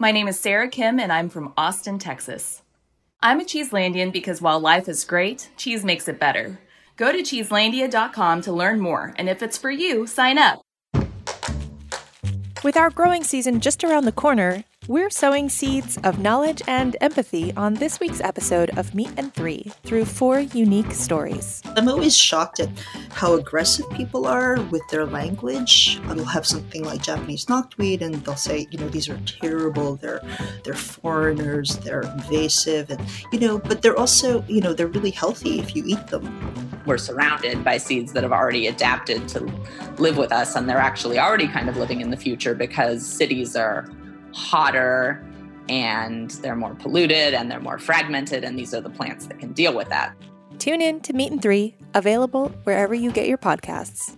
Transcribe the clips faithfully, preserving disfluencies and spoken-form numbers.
My name is Sarah Kim, and I'm from Austin, Texas. I'm a Cheeselandian because while life is great, cheese makes it better. Go to cheeselandia dot com to learn more, and if it's for you, sign up. With our growing season just around the corner, we're sowing seeds of knowledge and empathy on this week's episode of Meat and Three through four unique stories. I'm always shocked at how aggressive people are with their language. They'll have something like Japanese knotweed and they'll say, you know, these are terrible, they're they're foreigners, they're invasive, and you know, but they're also, you know, they're really healthy if you eat them. We're surrounded by seeds that have already adapted to live with us, and they're actually already kind of living in the future because cities are hotter and they're more polluted and they're more fragmented, and these are the plants that can deal with that. Tune in to Meat and Three, available wherever you get your podcasts.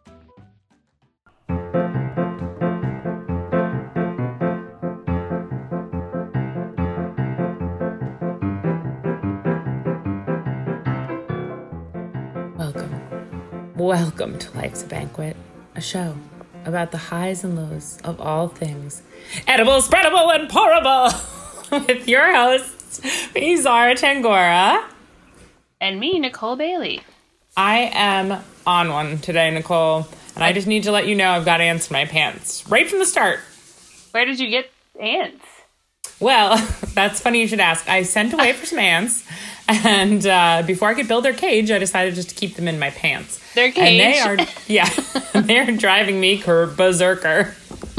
Welcome. Welcome to Life's a Banquet, a show about the highs and lows of all things edible, spreadable, and pourable with your hosts, me, Zara Tangora. And me, Nicole Bailey. I am on one today, Nicole, and I just need to let you know I've got ants in my pants right from the start. Where did you get ants? Well, that's funny you should ask. I sent away for some ants, and uh, before I could build their cage, I decided just to keep them in my pants. Their cage? And they are, yeah, they're driving me berserker.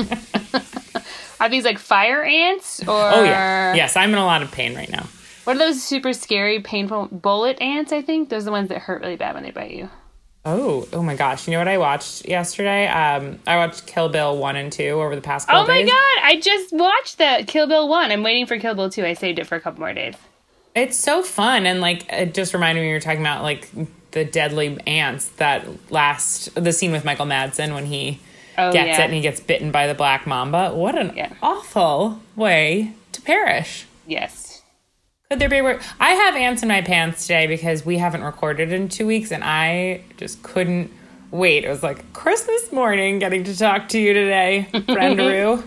Are these like fire ants? Or... Oh, yeah. Yes, I'm in a lot of pain right now. What are those super scary, painful bullet ants, I think? Those are the ones that hurt really bad when they bite you. Oh, oh my gosh. You know what I watched yesterday? Um, I watched Kill Bill one and two over the past couple days. Oh my days. god, I just watched that Kill Bill one. I'm waiting for Kill Bill two. I saved it for a couple more days. It's so fun, and like it just reminded me you were talking about like the deadly ants that last, the scene with Michael Madsen when he oh, gets yeah. it and he gets bitten by the black mamba. What an yeah. awful way to perish. Yes. Could there be a word? I have ants in my pants today because we haven't recorded in two weeks, and I just couldn't wait. It was like Christmas morning getting to talk to you today, friendaroo.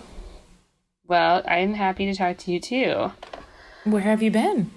Well, I'm happy to talk to you too. Where have you been?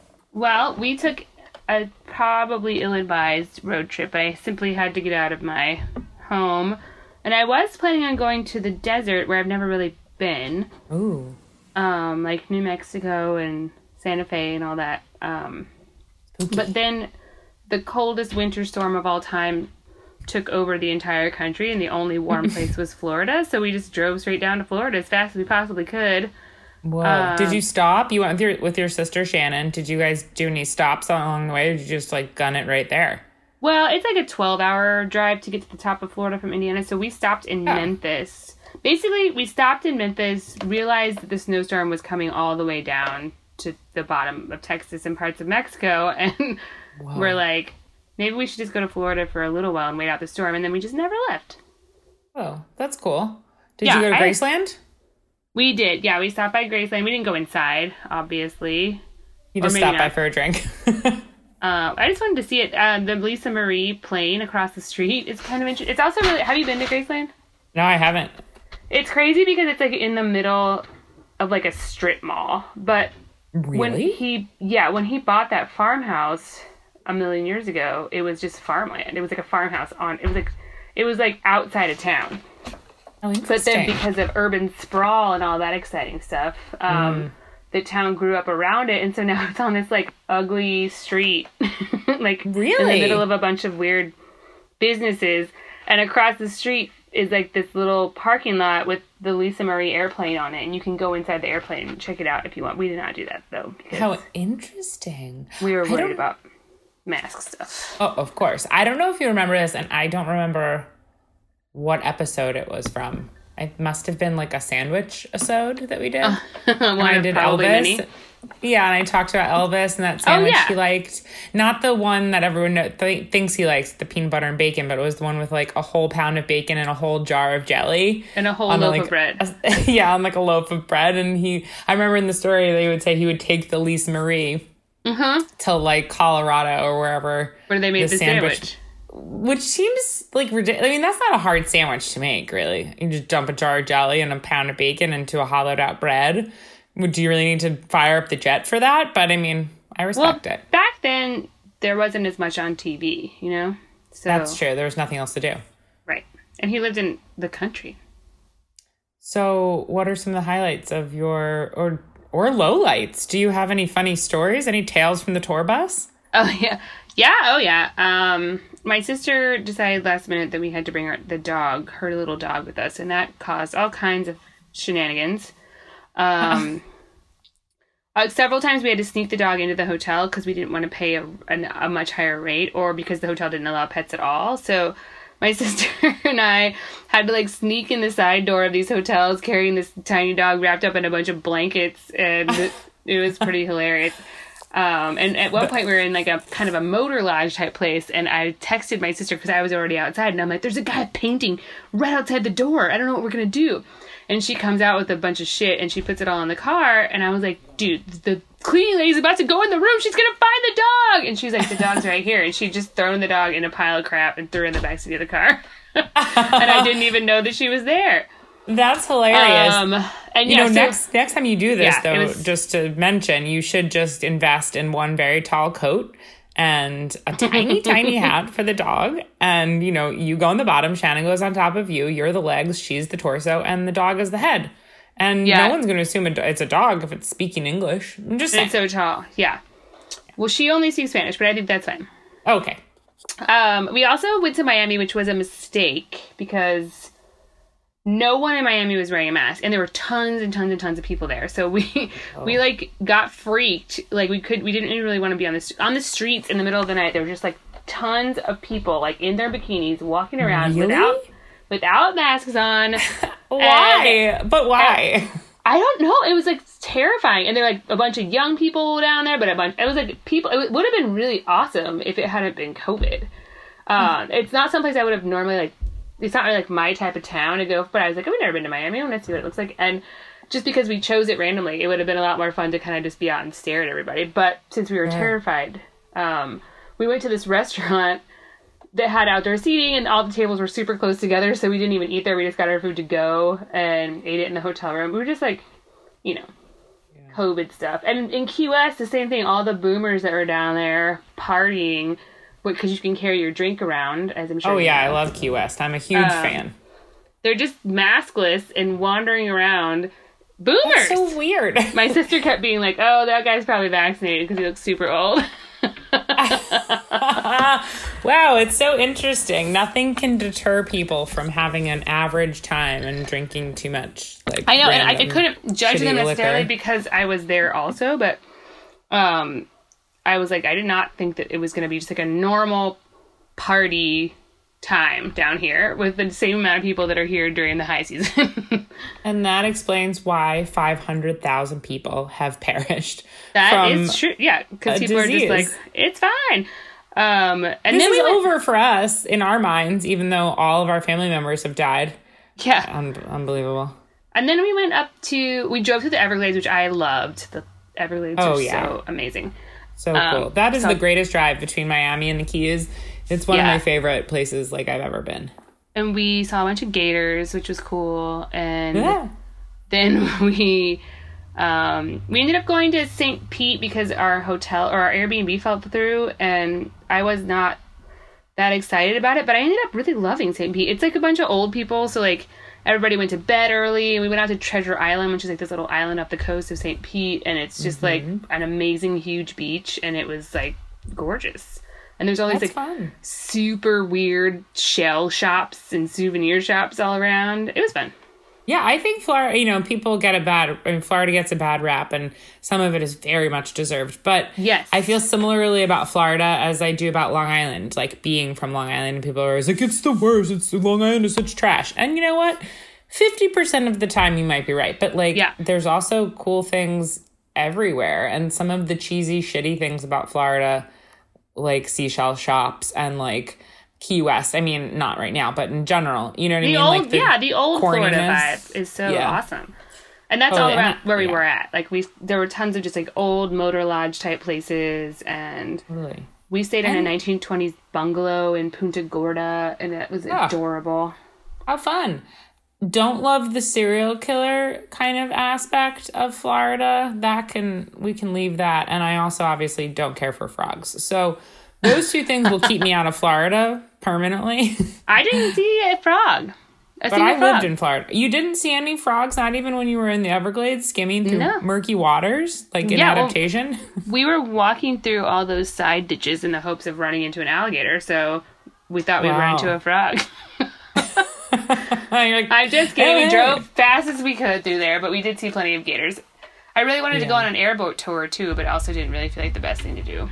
Well, we took a probably ill-advised road trip. I simply had to get out of my home, and I was planning on going to the desert where I've never really been. Ooh. Um, like New Mexico and Santa Fe and all that. Um, okay. But then the coldest winter storm of all time took over the entire country, and the only warm place was Florida. So we just drove straight down to Florida as fast as we possibly could. Whoa. Um, did you stop? You went with your, with your sister, Shannon. Did you guys do any stops along the way, or did you just, like, gun it right there? Well, it's like a twelve-hour drive to get to the top of Florida from Indiana, so we stopped in oh. Memphis. Basically, we stopped in Memphis, realized that the snowstorm was coming all the way down to the bottom of Texas and parts of Mexico, and Whoa. We're like, maybe we should just go to Florida for a little while and wait out the storm, and then we just never left. Oh, that's cool. Did yeah, you go to I, Graceland? We did, yeah. We stopped by Graceland. We didn't go inside, obviously. You just stopped by for a drink. uh, I just wanted to see it. Uh, the Lisa Marie plane across the street is kind of interesting. It's also really... Have you been to Graceland? No, I haven't. It's crazy because it's like in the middle of like a strip mall. But really? when he... Yeah, when he bought that farmhouse a million years ago, it was just farmland. It was like a farmhouse on... It was like, it was like outside of town. Oh, but then because of urban sprawl and all that exciting stuff, um, mm. the town grew up around it. And so now it's on this, like, ugly street, like, really? in the middle of a bunch of weird businesses. And across the street is, like, this little parking lot with the Lisa Marie airplane on it. And you can go inside the airplane and check it out if you want. We did not do that, though. How interesting. We were worried about mask stuff. Oh, of course. I don't know if you remember this, and I don't remember what episode it was from. It must have been like a sandwich episode that we did. Uh, and I did Elvis. Many. Yeah, and I talked about Elvis and that sandwich oh, yeah. he liked. Not the one that everyone know, th- thinks he likes, the peanut butter and bacon, but it was the one with like a whole pound of bacon and a whole jar of jelly. And a whole loaf like, of bread. A, yeah, on like a loaf of bread. And he, I remember in the story they would say he would take the Lisa Marie mm-hmm. to like Colorado or wherever. Where they made the, the sandwich. sandwich which seems like ridiculous. I mean, that's not a hard sandwich to make, really. You just dump a jar of jelly and a pound of bacon into a hollowed out bread. Would you really need to fire up the jet for that? But I mean, I respect well, it. Back then, there wasn't as much on T V, you know? So, that's true. There was nothing else to do. Right. And he lived in the country. So what are some of the highlights of your, or or lowlights? Do you have any funny stories? Any tales from the tour bus? Oh, yeah. Yeah, oh, yeah. Um, my sister decided last minute that we had to bring her, the dog, her little dog with us, and that caused all kinds of shenanigans. Um, uh, several times we had to sneak the dog into the hotel because we didn't want to pay a, a, a much higher rate, or because the hotel didn't allow pets at all. So my sister and I had to, like, sneak in the side door of these hotels carrying this tiny dog wrapped up in a bunch of blankets, and it was pretty hilarious. Um, and at one point we were in like a kind of a motor lodge type place, and I texted my sister because I was already outside, and I'm like, there's a guy painting right outside the door. I don't know what we're going to do. And she comes out with a bunch of shit, and she puts it all in the car, and I was like, dude, the cleaning lady's about to go in the room. She's going to find the dog. And she's like, the dog's right here. And she just thrown the dog in a pile of crap and threw it in the backseat of the car. And I didn't even know that she was there. That's hilarious. Um, and you yeah, know, so, next next time you do this, yeah, though, was, just to mention, you should just invest in one very tall coat and a tiny, tiny hat for the dog. And, you know, you go on the bottom, Shannon goes on top of you, you're the legs, she's the torso, and the dog is the head. And yeah. no one's going to assume it's a dog if it's speaking English. I'm just saying. It's so tall, yeah. Well, she only speaks Spanish, but I think that's fine. Okay. Um, we also went to Miami, which was a mistake, because no one in Miami was wearing a mask, and there were tons and tons and tons of people there. So we, oh. we like got freaked. Like we could, we didn't really want to be on the on the streets in the middle of the night. There were just like tons of people, like in their bikinis, walking around really? without without masks on. Why? And, but why? I don't know. It was like terrifying, and there were like a bunch of young people down there, but a bunch. It was like people. It would have been really awesome if it hadn't been COVID. Um, it's not someplace I would have normally like. It's not really like my type of town to go, but I was like, I've never been to Miami. I want to see what it looks like. And just because we chose it randomly, it would have been a lot more fun to kind of just be out and stare at everybody. But since we were yeah. terrified, um, we went to this restaurant that had outdoor seating, and all the tables were super close together, so we didn't even eat there. We just got our food to go and ate it in the hotel room. We were just like, you know, yeah. COVID stuff. And in Key West, the same thing. All the boomers that were down there partying, because you can carry your drink around, as I'm sure. Oh, you yeah, know. I love Key West. I'm a huge um, fan. They're just maskless and wandering around. Boomers! That's so weird. My sister kept being like, oh, that guy's probably vaccinated because he looks super old. Wow, it's so interesting. Nothing can deter people from having an average time and drinking too much. Like I know, and I, I couldn't judge them necessarily liquor. because I was there also, but um, I was like, I did not think that it was going to be just like a normal party time down here with the same amount of people that are here during the high season. And that explains why five hundred thousand people have perished. That from is true. Yeah, because people disease. are just like, it's fine. Um, and this then is we went, over for us in our minds, even though all of our family members have died. Yeah. Un- unbelievable. And then we went up to, we drove to the Everglades, which I loved. The Everglades oh, are yeah. so amazing. So um, cool. That is so, the greatest drive between Miami and the Keys. It's one yeah. of my favorite places like I've ever been. And we saw a bunch of gators, which was cool. And yeah. then we um, we ended up going to Saint Pete because our hotel or our Airbnb fell through, and I was not that excited about it, but I ended up really loving Saint Pete. It's like a bunch of old people, so like everybody went to bed early, and we went out to Treasure Island, which is like this little island up the coast of Saint Pete, and it's just mm-hmm. like an amazing huge beach, and it was like gorgeous. And there's all these That's like fun. super weird shell shops and souvenir shops all around. It was fun. Yeah, I think Florida, you know, people get a bad, I mean, Florida gets a bad rap, and some of it is very much deserved. But yes. I feel similarly about Florida as I do about Long Island, like being from Long Island, and people are always like, it's the worst, it's Long Island is such trash. And you know what? fifty percent of the time you might be right. But like, yeah. there's also cool things everywhere. And some of the cheesy, shitty things about Florida, like seashell shops and like Key West. I mean, not right now, but in general, you know what the I mean? Old, like the yeah, the old Florida corniness. vibe is so yeah. awesome. And that's oh, all and around it, where we yeah. were at. Like we, there were tons of just like old motor lodge type places, and really? We stayed in and, a nineteen twenties bungalow in Punta Gorda, and it was oh, adorable. How fun. Don't love the serial killer kind of aspect of Florida. That can, we can leave that. And I also obviously don't care for frogs. So those two things will keep me out of Florida permanently. I didn't see a frog. I but I frog. lived in Florida. You didn't see any frogs, not even when you were in the Everglades skimming through no. murky waters, like in yeah, adaptation? Well, we were walking through all those side ditches in the hopes of running into an alligator, so we thought wow. we'd run into a frog. like, I'm just kidding. Hey. We drove fast as we could through there, but we did see plenty of gators. I really wanted yeah. to go on an airboat tour, too, but also didn't really feel like the best thing to do.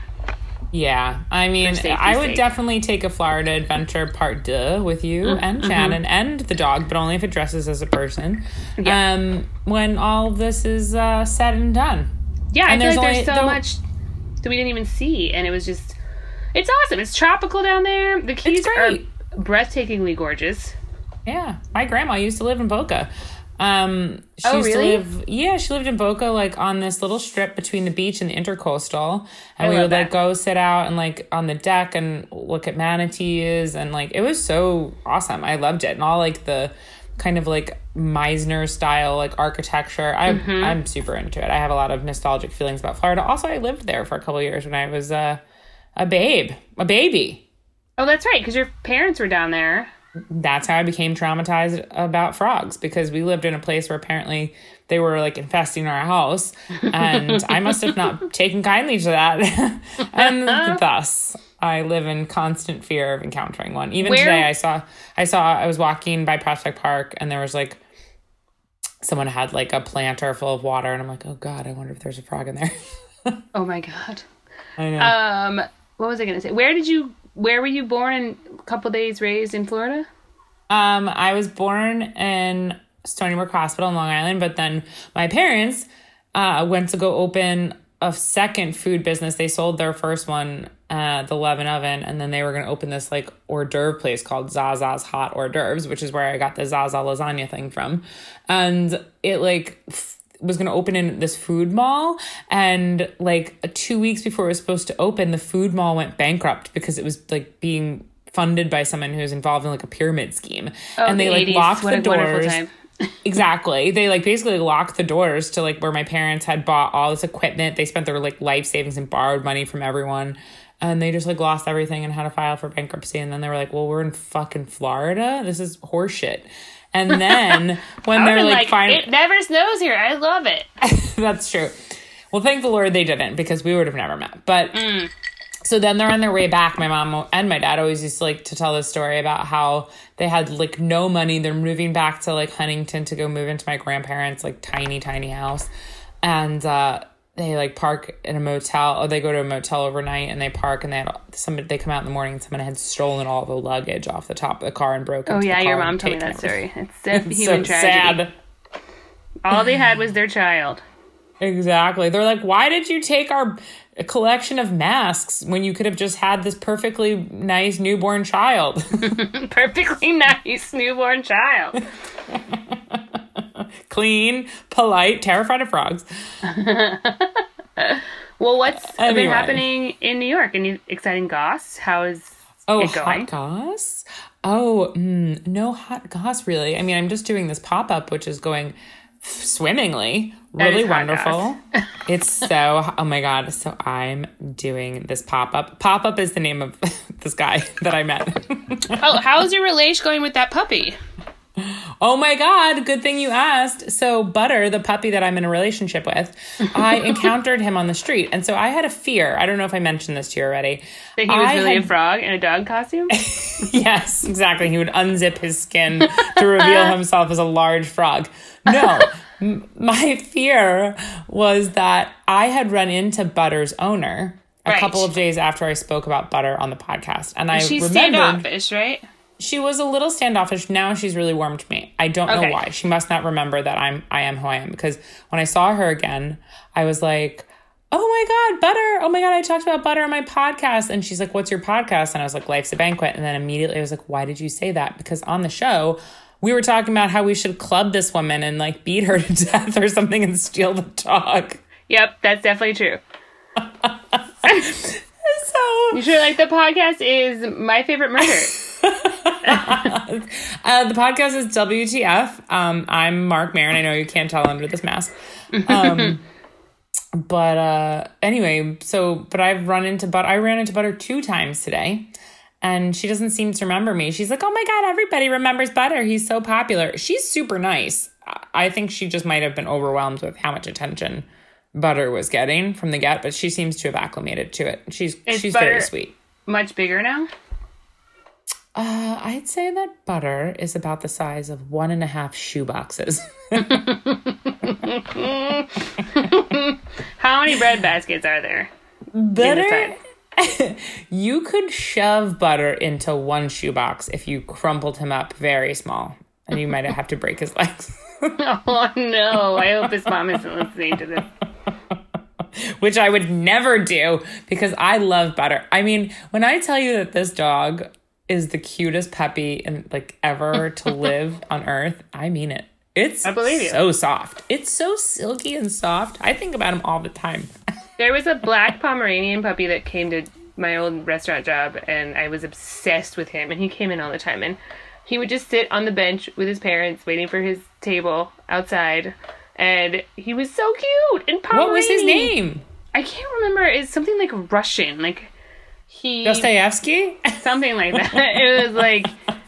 Yeah, I mean, I would sake. definitely take a Florida adventure part deux with you mm-hmm. and Shannon mm-hmm. and the dog, but only if it dresses as a person. Yeah. Um, when all of this is uh, said and done. Yeah, and I feel like there's so the... much that we didn't even see, and it was just, it's awesome. It's tropical down there. The Keys are breathtakingly gorgeous. Yeah, my grandma used to live in Boca. Um, she oh, used really? to live, yeah, she lived in Boca, like on this little strip between the beach and the Intercoastal. And I we would that. like go sit out and like on the deck and look at manatees. And like, it was so awesome. I loved it. And all like the kind of like Meisner style, like architecture. I'm, mm-hmm. I'm super into it. I have a lot of nostalgic feelings about Florida. Also, I lived there for a couple of years when I was uh, a babe, a baby. Oh, that's right. Because your parents were down there. That's how I became traumatized about frogs, because we lived in a place where apparently they were like infesting our house, and I must have not taken kindly to that. And thus I live in constant fear of encountering one. Even where? today I saw, I saw, I was walking by Prospect Park and there was like, someone had like a planter full of water and I'm like, oh God, I wonder if there's a frog in there. Oh my God. I know. Um, what was I going to say? Where did you, Where were you born and a couple days raised in Florida? Um, I was born in Stony Brook Hospital in Long Island, but then my parents uh, went to go open a second food business. They sold their first one, uh, the Love and Oven, and then they were going to open this like hors d'oeuvre place called Zaza's Hot Hors d'oeuvres, which is where I got the Zaza lasagna thing from. And it like... F- was going to open in this food mall, and like two weeks before it was supposed to open, the food mall went bankrupt because it was like being funded by someone who's involved in like a pyramid scheme. Oh, and they the like eighties. locked What the a doors. wonderful time. Exactly. They like basically locked the doors to like where my parents had bought all this equipment. They spent their like life savings and borrowed money from everyone. And they just like lost everything and had to file for bankruptcy. And then they were like, well, we're in fucking Florida. This is horseshit. And then when they're like, like finally, it never snows here. I love it. That's true. Well, thank the Lord they didn't, because we would have never met. But mm. so then they're on their way back. My mom and my dad always used to like to tell this story about how they had like no money. They're moving back to like Huntington to go move into my grandparents' like tiny, tiny house. And, uh, they like park in a motel, or they go to a motel overnight and they park, and they had somebody, they come out in the morning and someone had stolen all the luggage off the top of the car and broke into Oh yeah, the car your mom told me that story. It's a it's human so tragedy. Sad. All they had was their child. Exactly. They're like, why did you take our collection of masks when you could have just had this perfectly nice newborn child? Perfectly nice newborn child. Clean, polite, terrified of frogs. Well, what's anyway. been happening in New York? Any exciting goss? How is oh, it going? Hot goss? Oh, mm, no hot goss, really. I mean, I'm just doing this pop-up, which is going swimmingly. Really wonderful. It's so, oh my God. So I'm doing this pop-up. Pop-up is the name of this guy that I met. Oh, how's your relation going with that puppy? Oh my God, good thing you asked. So Butter, the puppy that I'm in a relationship with, I encountered him on the street. And so I had a fear. I don't know if I mentioned this to you already. That he was I really had... a frog in a dog costume? Yes, exactly. He would unzip his skin to reveal himself as a large frog. No, m- my fear was that I had run into Butter's owner a right. couple of days after I spoke about Butter on the podcast. And I She's remembered... standoffish, right? She was a little standoffish. Now she's really warmed to me. I don't okay. know why. She must not remember that I'm I am who I am, because when I saw her again, I was like, oh my God, Butter. Oh my God, I talked about Butter on my podcast. And she's like, what's your podcast? And I was like, Life's a Banquet. And then immediately I was like, why did you say that? Because on the show, we were talking about how we should club this woman and like beat her to death or something and steal the dog. Yep, that's definitely true. So you should like the podcast is My Favorite Murder. uh, the podcast is W T F. Um, I'm Mark Maron. I know you can't tell under this mask. Um, but uh, anyway, so but I've run into Butter. I ran into Butter two times today, and she doesn't seem to remember me. She's like, "Oh my God, everybody remembers Butter. He's so popular." She's super nice. I think she just might have been overwhelmed with how much attention Butter was getting from the get, but she seems to have acclimated to it. She's is she's Butter very sweet. Much bigger now? Uh, I'd say that Butter is about the size of one and a half shoe boxes. How many bread baskets are there? Butter? You could shove Butter into one shoebox if you crumpled him up very small, and you might have to break his legs. Oh, no. I hope his mom isn't listening to this. Which I would never do, because I love Butter. I mean, when I tell you that this dog is the cutest puppy and like ever to live on earth, I mean it. It's I believe you. So soft. It's so silky and soft. I think about him all the time. There was a black Pomeranian puppy that came to my old restaurant job, and I was obsessed with him, and he came in all the time, and he would just sit on the bench with his parents waiting for his table outside, and he was so cute and Pomeranian. What was his name? I can't remember. It's something like Russian, like he Dostoevsky? Something like that. It was like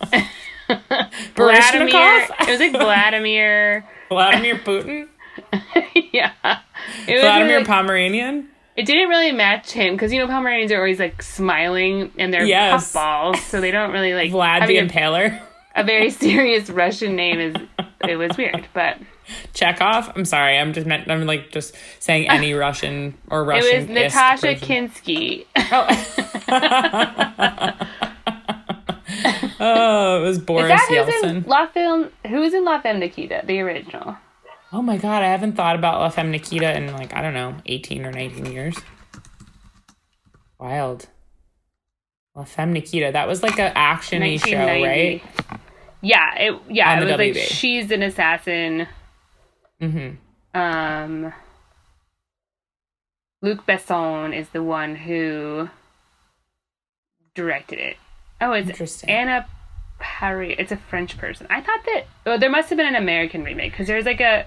Vladimir. It was like Vladimir. Vladimir Putin? Yeah. It was Vladimir like, Pomeranian? It didn't really match him because, you know, Pomeranians are always like smiling and they're yes. puffballs, so they don't really like Vlad the Impaler. A, a very serious Russian name is it was weird, but Chekhov? I'm sorry, I'm just meant I'm like just saying any Russian or Russian. It was Natasha Kinski. Oh. Oh, it was Boris is that Yeltsin. Who's in La Femme, who's in La Femme Nikita, the original? Oh my God, I haven't thought about La Femme Nikita in like, I don't know, eighteen or nineteen years. Wild. La Femme Nikita, that was like an action-y show, right? Yeah, it yeah, On it the was W B. like she's an assassin. Mm-hmm. Um, Luc Besson is the one who directed it. Oh, it's Interesting. Anna Parry. It's a French person. I thought that oh, there must have been an American remake because there's like a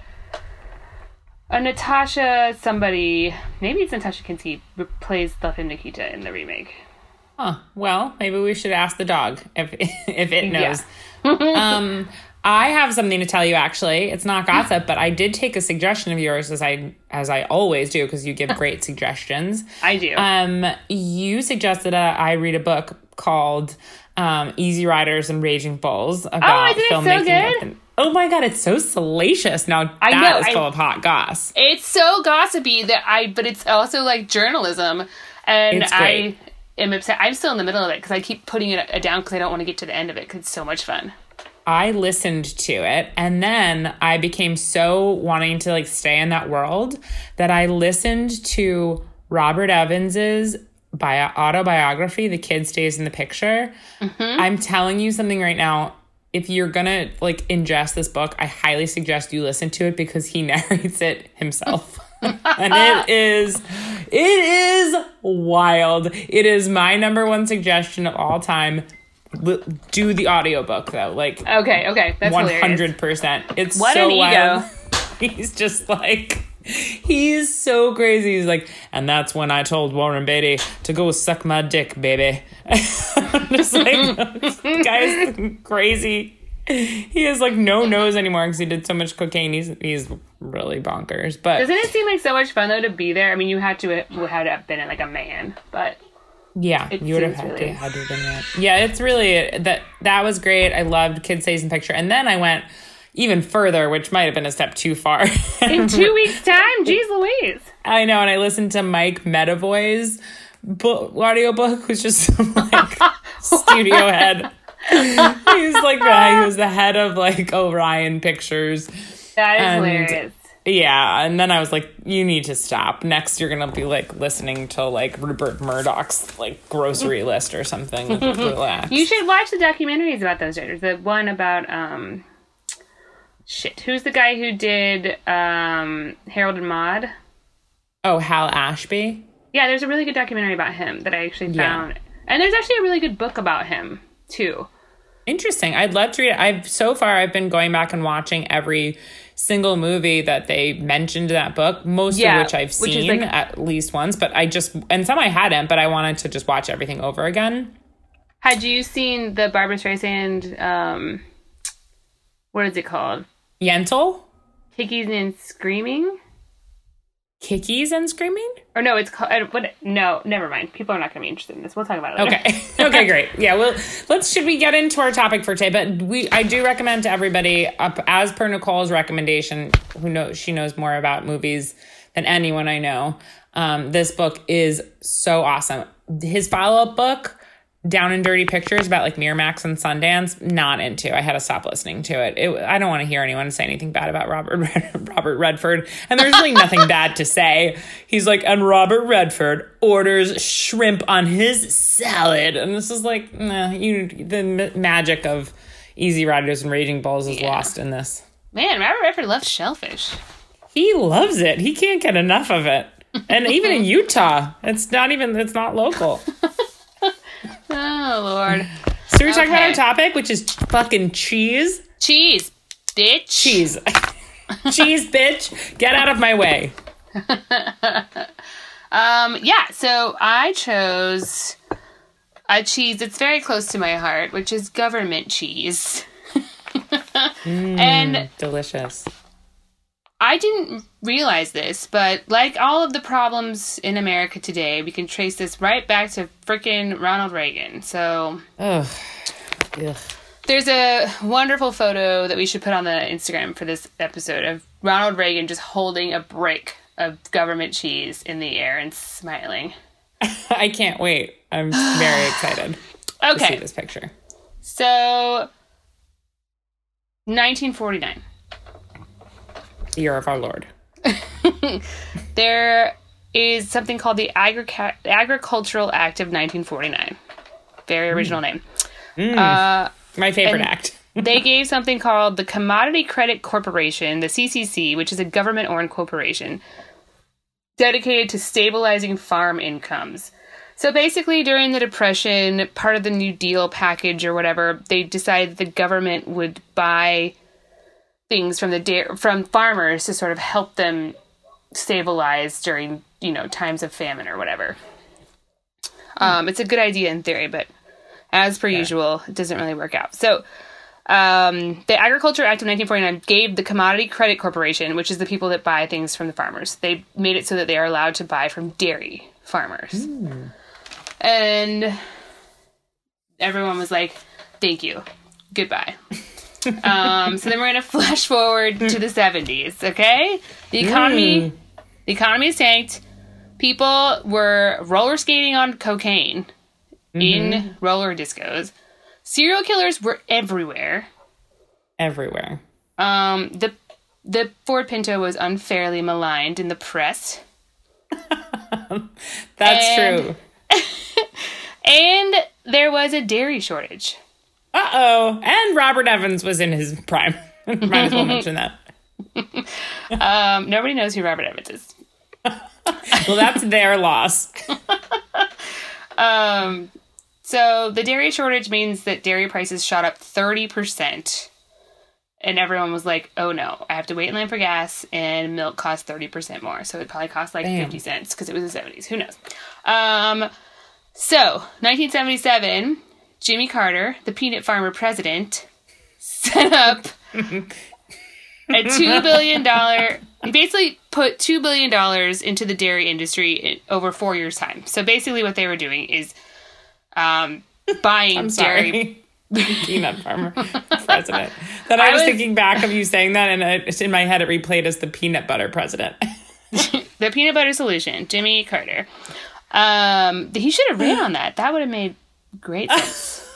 a Natasha somebody. Maybe it's Natasha Kinski plays La Femme Nikita in the remake. Huh. Well, maybe we should ask the dog if if it knows. Yeah. um, I have something to tell you. Actually, it's not gossip, but I did take a suggestion of yours, as I as I always do, because you give great suggestions. I do. Um, you suggested a, I read a book called um, "Easy Riders and Raging Bulls" about oh, isn't it filmmaking. so good? And, oh my God, it's so salacious. Now I that know, is I, full of hot goss. It's so gossipy that I, but it's also like journalism, and It's great. I. am upset. I'm still in the middle of it because I keep putting it down because I don't want to get to the end of it because it's so much fun. I listened to it, and then I became so wanting to like stay in that world that I listened to Robert Evans's bio- autobiography, "The Kid Stays in the Picture." Mm-hmm. I'm telling you something right now. If you're gonna like ingest this book, I highly suggest you listen to it because he narrates it himself. And it is it is wild. It is my number one suggestion of all time. L- do the audiobook though. Like Okay, okay. That's one hundred percent. hilarious. It's What so an wild. ego. He's just like he's so crazy. He's like, and that's when I told Warren Beatty to go suck my dick, baby. I'm just like, this guy's crazy. He has like no nose anymore because he did so much cocaine. He's he's really bonkers. But Doesn't it seem like so much fun though to be there? I mean, you had to would have to have been like a man, but yeah, it you would have seems had really- to had to have been that. Yeah, it's really that that was great. I loved Kid Stays in Picture, and then I went even further, which might have been a step too far. in two weeks' time, geez Louise. I know, and I listened to Mike Medavoy's book, audiobook, who's just some like studio head. He's like the, he was the head of like Orion Pictures. That is And- hilarious. Yeah, and then I was like, you need to stop. Next, you're gonna be like listening to like Rupert Murdoch's like grocery list or something. Relax. You should watch the documentaries about those writers. The one about um, shit. Who's the guy who did um Harold and Maude? Oh, Hal Ashby. Yeah, there's a really good documentary about him that I actually found. Yeah. And there's actually a really good book about him, too. Interesting. I'd love to read it. I've so far I've been going back and watching every single movie that they mentioned in that book, most yeah, of which I've which seen like, at least once, but I just, and some I hadn't, but I wanted to just watch everything over again. Had you seen the Barbra Streisand, um, what is it called? Yentl? Kickies and Screaming? Kickies and Screaming? Or no, it's called, what, no, never mind. People are not going to be interested in this. We'll talk about it later. Okay. Okay, great. Yeah, well, let's, should we get into our topic for today? But we, I do recommend to everybody, uh, as per Nicole's recommendation, who knows, she knows more about movies than anyone I know. Um, this book is so awesome. His follow-up book, Down and Dirty Pictures, about like Miramax and Sundance, not into. I had to stop listening to it. it I don't want to hear anyone say anything bad about Robert Red, Robert Redford, and there's really nothing bad to say. He's like, and Robert Redford orders shrimp on his salad, and this is like, nah, you. The m- magic of Easy Riders and Raging Bulls is yeah. lost in this. Man, Robert Redford loves shellfish. He loves it. He can't get enough of it, and even in Utah, it's not even. It's not local. Oh, Lord. So we're okay. talking about our topic, which is fucking cheese. Cheese, bitch. Cheese. Cheese, bitch. Get out of my way. um, yeah, so I chose a cheese that's very close to my heart, which is government cheese. mm, and delicious. I didn't realize this, but like all of the problems in America today, we can trace this right back to frickin' Ronald Reagan. So Ugh. Ugh. There's a wonderful photo that we should put on the Instagram for this episode of Ronald Reagan just holding a brick of government cheese in the air and smiling. I can't wait. I'm very excited okay. to see this picture. So, nineteen forty-nine. Year of our Lord. There is something called the Agric- Agricultural Act of nineteen forty-nine. Very original mm. name. Mm. Uh, My favorite act. They gave something called the Commodity Credit Corporation, the C C C, which is a government-owned corporation dedicated to stabilizing farm incomes. So basically, during the Depression, part of the New Deal package or whatever, they decided the government would buy things from the da- from farmers to sort of help them stabilize during, you know, times of famine or whatever. Um, it's a good idea in theory, but as per yeah. usual, it doesn't really work out. So um, the Agriculture Act of nineteen forty-nine gave the Commodity Credit Corporation, which is the people that buy things from the farmers, they made it so that they are allowed to buy from dairy farmers. Mm. And everyone was like, thank you. Goodbye. um, so then we're going to flash forward to the seventies, okay? The economy, mm. the economy is tanked. People were roller skating on cocaine mm-hmm. in roller discos. Serial killers were everywhere. Everywhere. Um, the the Ford Pinto was unfairly maligned in the press. That's and, true. And there was a dairy shortage. Uh-oh. And Robert Evans was in his prime. Might as well mention that. um, nobody knows who Robert Evans is. Well, that's their loss. um, so the dairy shortage means that dairy prices shot up thirty percent. And everyone was like, oh no, I have to wait in line for gas, and milk costs thirty percent more. So it probably cost like Damn. fifty cents because it was the seventies. Who knows? Um, so, nineteen seventy-seven, Jimmy Carter, the peanut farmer president, set up a two billion dollars... He basically put two billion dollars into the dairy industry in, over four years' time. So basically what they were doing is um, buying I'm sorry. dairy... Peanut farmer president. Then I, I was, was thinking back of you saying that, and it, in my head it replayed as the peanut butter president. The peanut butter solution, Jimmy Carter. Um, he should have ran on that. That would have made great sense.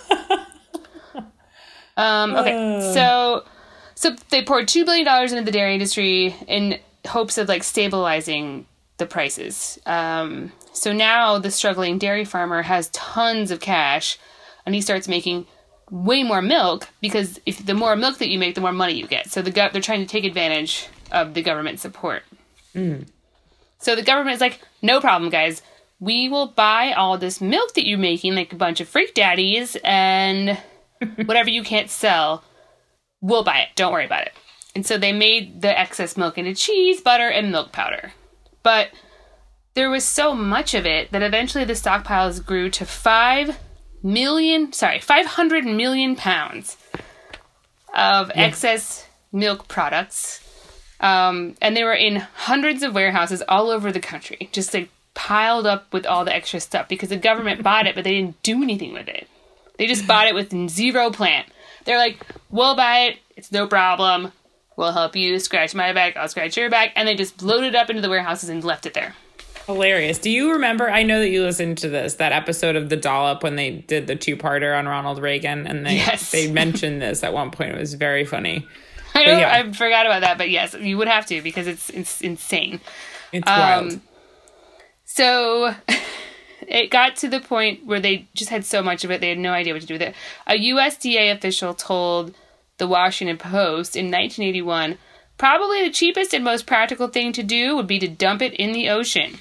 um, okay, so so they poured two billion dollars into the dairy industry in hopes of like stabilizing the prices. Um, so now the struggling dairy farmer has tons of cash, and he starts making way more milk, because if the more milk that you make, the more money you get. So the go- they're trying to take advantage of the government support. Mm. So the government is like, no problem, guys. we will buy all this milk that you're making, like a bunch of freak daddies, and whatever you can't sell, we'll buy it. Don't worry about it. And so they made the excess milk into cheese, butter, and milk powder. But there was so much of it that eventually the stockpiles grew to five million, sorry, five hundred million pounds of yeah. excess milk products. Um, and they were in hundreds of warehouses all over the country, just like piled up with all the extra stuff because the government bought it, but they didn't do anything with it. They just bought it with zero plan. They're like, we'll buy it. It's no problem. We'll help you. Scratch my back. I'll scratch your back. And they just loaded it up into the warehouses and left it there. Hilarious. Do you remember, I know that you listened to this, that episode of The Dollop when they did the two-parter on Ronald Reagan, and they yes. they mentioned this at one point. It was very funny. I know, yeah. I forgot about that, but yes, you would have to because it's, it's insane. It's wild. Um, so it got to the point where they just had so much of it, they had no idea what to do with it. A U S D A official told the Washington Post in nineteen eighty-one, probably the cheapest and most practical thing to do would be to dump it in the ocean.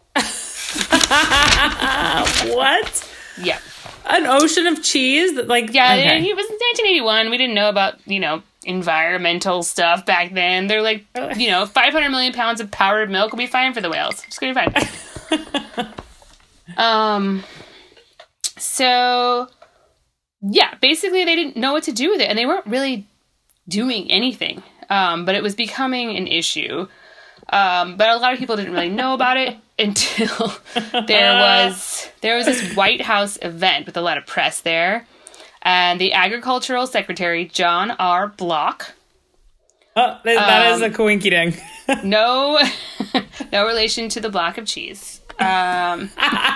What? Yeah. An ocean of cheese? Like, yeah, okay. It was nineteen eighty-one. We didn't know about, you know, environmental stuff back then. They're like, you know, five hundred million pounds of powdered milk will be fine for the whales. It's going to be fine. um, so, yeah, basically they didn't know what to do with it, and they weren't really doing anything. Um, but it was becoming an issue. Um, but a lot of people didn't really know about it until there was there was this White House event with a lot of press there. And the Agricultural Secretary, John R. Block. Oh, that um, is a coinky-ding. no, no relation to the block of cheese. Um,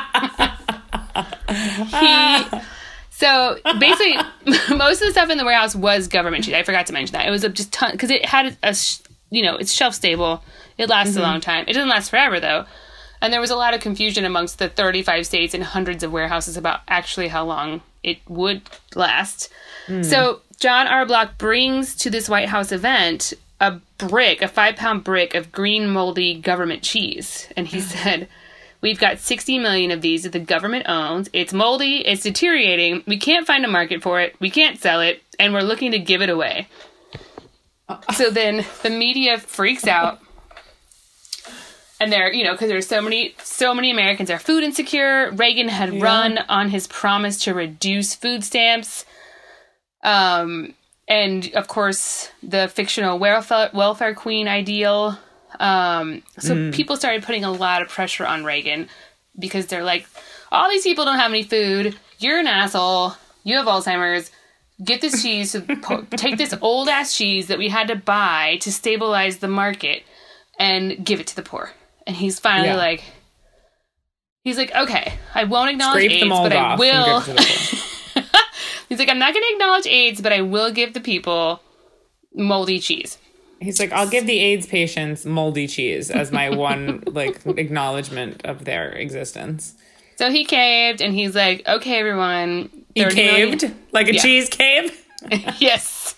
he... So basically, most of the stuff in the warehouse was government cheese. I forgot to mention that. It was a just ton, because it had a, you know, it's shelf stable. It lasts mm-hmm. a long time. It doesn't last forever, though. And there was a lot of confusion amongst the thirty-five states and hundreds of warehouses about actually how long it would last. Mm. So John R. Block brings to this White House event a brick, a five-pound brick of green, moldy government cheese. And he said, we've got sixty million of these that the government owns. It's moldy. It's deteriorating. We can't find a market for it. We can't sell it. And we're looking to give it away. So then the media freaks out. And they're, you know, because there's so many, so many Americans are food insecure. Reagan had yeah. run on his promise to reduce food stamps. Um, and, of course, the fictional welfare, welfare queen ideal. Um, so mm. people started putting a lot of pressure on Reagan because they're like, all these people don't have any food. You're an asshole. You have Alzheimer's. Get this cheese. po- take this old-ass cheese that we had to buy to stabilize the market and give it to the poor. And he's finally yeah. like, he's like, okay, I won't acknowledge Scrape AIDS, but I will. He's like, I'm not going to acknowledge AIDS, but I will give the people moldy cheese. He's like, I'll give the AIDS patients moldy cheese as my one like acknowledgement of their existence. So he caved, and he's like, okay, everyone. He caved? Million. Like a yeah. cheese cave? Yes.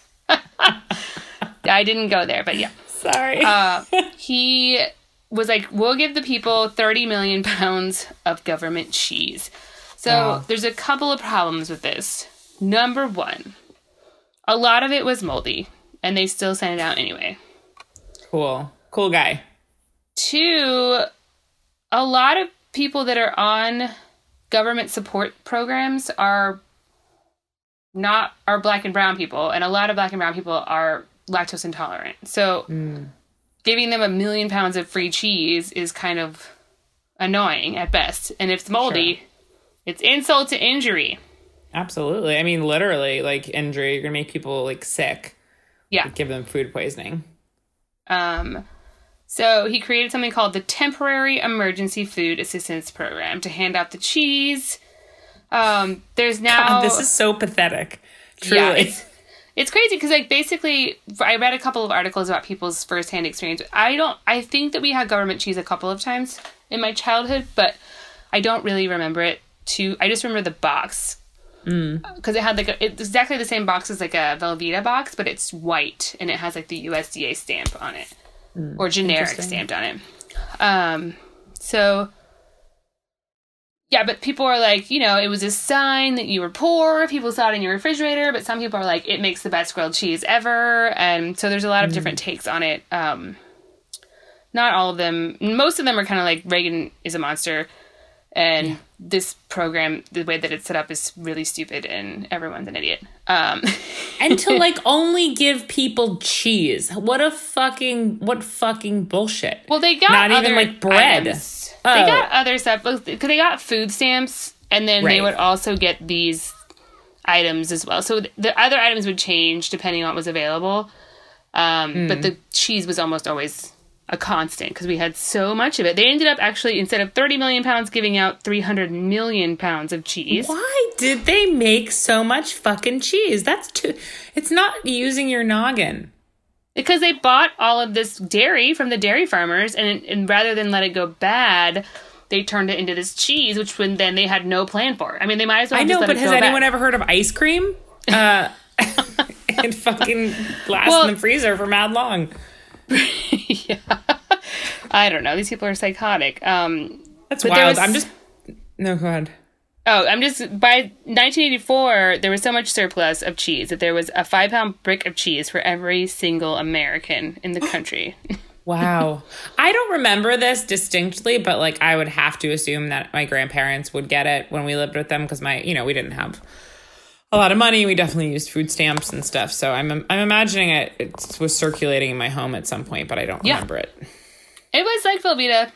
I didn't go there, but yeah. Sorry. Uh, he was like, we'll give the people thirty million pounds of government cheese. So wow. there's a couple of problems with this. Number one, a lot of it was moldy, and they still sent it out anyway. Cool. Cool guy. Two, a lot of people that are on government support programs are not, are black and brown people, and a lot of black and brown people are lactose intolerant. So mm. giving them a million pounds of free cheese is kind of annoying at best. And if it's moldy, sure. it's insult to injury. Absolutely. I mean, literally, like, injury. You're going to make people, like, sick. Yeah. Like, give them food poisoning. Um, so he created something called the Temporary Emergency Food Assistance Program to hand out the cheese. Um, there's now... God, this is so pathetic. Truly. Yeah, it's, it's crazy because, like, basically, I read a couple of articles about people's firsthand experience. I don't... I think that we had government cheese a couple of times in my childhood, but I don't really remember it too... I just remember the box. Because mm. it had, like, a, it's exactly the same box as, like, a Velveeta box, but it's white, and it has, like, the U S D A stamp on it. Mm. Or generic stamped on it. Um, so... Yeah, but people are like, you know, it was a sign that you were poor. People saw it in your refrigerator, but some people are like, it makes the best grilled cheese ever. And so there's a lot of mm. different takes on it. Um, not all of them. Most of them are kind of like, Reagan is a monster. And yeah. this program, the way that it's set up is really stupid and everyone's an idiot. Um, and to like only give people cheese. What a fucking, what fucking bullshit. Well, they got Not other even like bread. Items. Oh. They got other stuff, because they got food stamps, and then right. they would also get these items as well. So the other items would change depending on what was available. Um, mm. But the cheese was almost always a constant, because we had so much of it. They ended up actually, instead of thirty million pounds, giving out three hundred million pounds of cheese. Why did they make so much fucking cheese? That's too... It's not using your noggin. Because they bought all of this dairy from the dairy farmers, and, and rather than let it go bad, they turned it into this cheese, which when then they had no plan for. I mean, they might as well. I know, just let but it has go anyone bad. ever heard of ice cream? Uh, it fucking lasts well, in the freezer for mad long. Yeah, I don't know. These people are psychotic. Um, That's wild. Was, I'm just no go ahead. Oh, I'm just, by nineteen eighty-four, there was so much surplus of cheese that there was a five pound brick of cheese for every single American in the country. Wow. I don't remember this distinctly, but like I would have to assume that my grandparents would get it when we lived with them, because my, you know, we didn't have a lot of money. We definitely used food stamps and stuff. So I'm I'm imagining it, it was circulating in my home at some point, but I don't yeah. remember it. It was like Velveeta.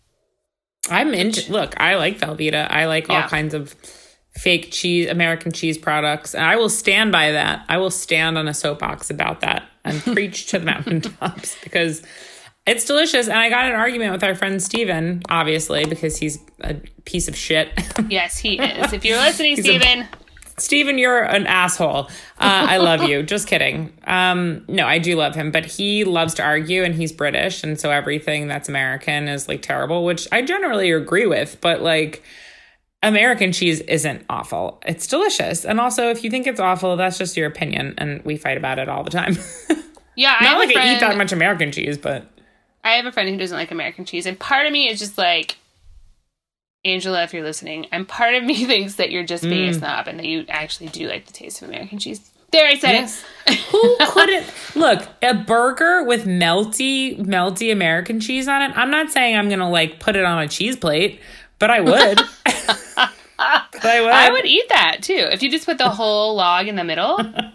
I'm into, look, I like Velveeta. I like all yeah. kinds of fake cheese, American cheese products. And I will stand by that. I will stand on a soapbox about that and preach to the mountaintops, because it's delicious. And I got in an argument with our friend Steven, obviously, because he's a piece of shit. Yes, he is. If you're listening, Steven. Steven, you're an asshole. Uh, I love you. Just kidding. Um, no, I do love him, but he loves to argue, and he's British, and so everything that's American is like terrible, which I generally agree with. But like, American cheese isn't awful. It's delicious. And also, if you think it's awful, that's just your opinion, and we fight about it all the time. Yeah, I not have like a friend, I eat that much American cheese, but I have a friend who doesn't like American cheese, and part of me is just like, Angela, if you're listening, and part of me thinks that you're just being mm. a snob and that you actually do like the taste of American cheese. There, I said yes. it. Who couldn't? Look, a burger with melty, melty American cheese on it. I'm not saying I'm going to like put it on a cheese plate, but I would. but I would. I would eat that too. If you just put the whole log in the middle.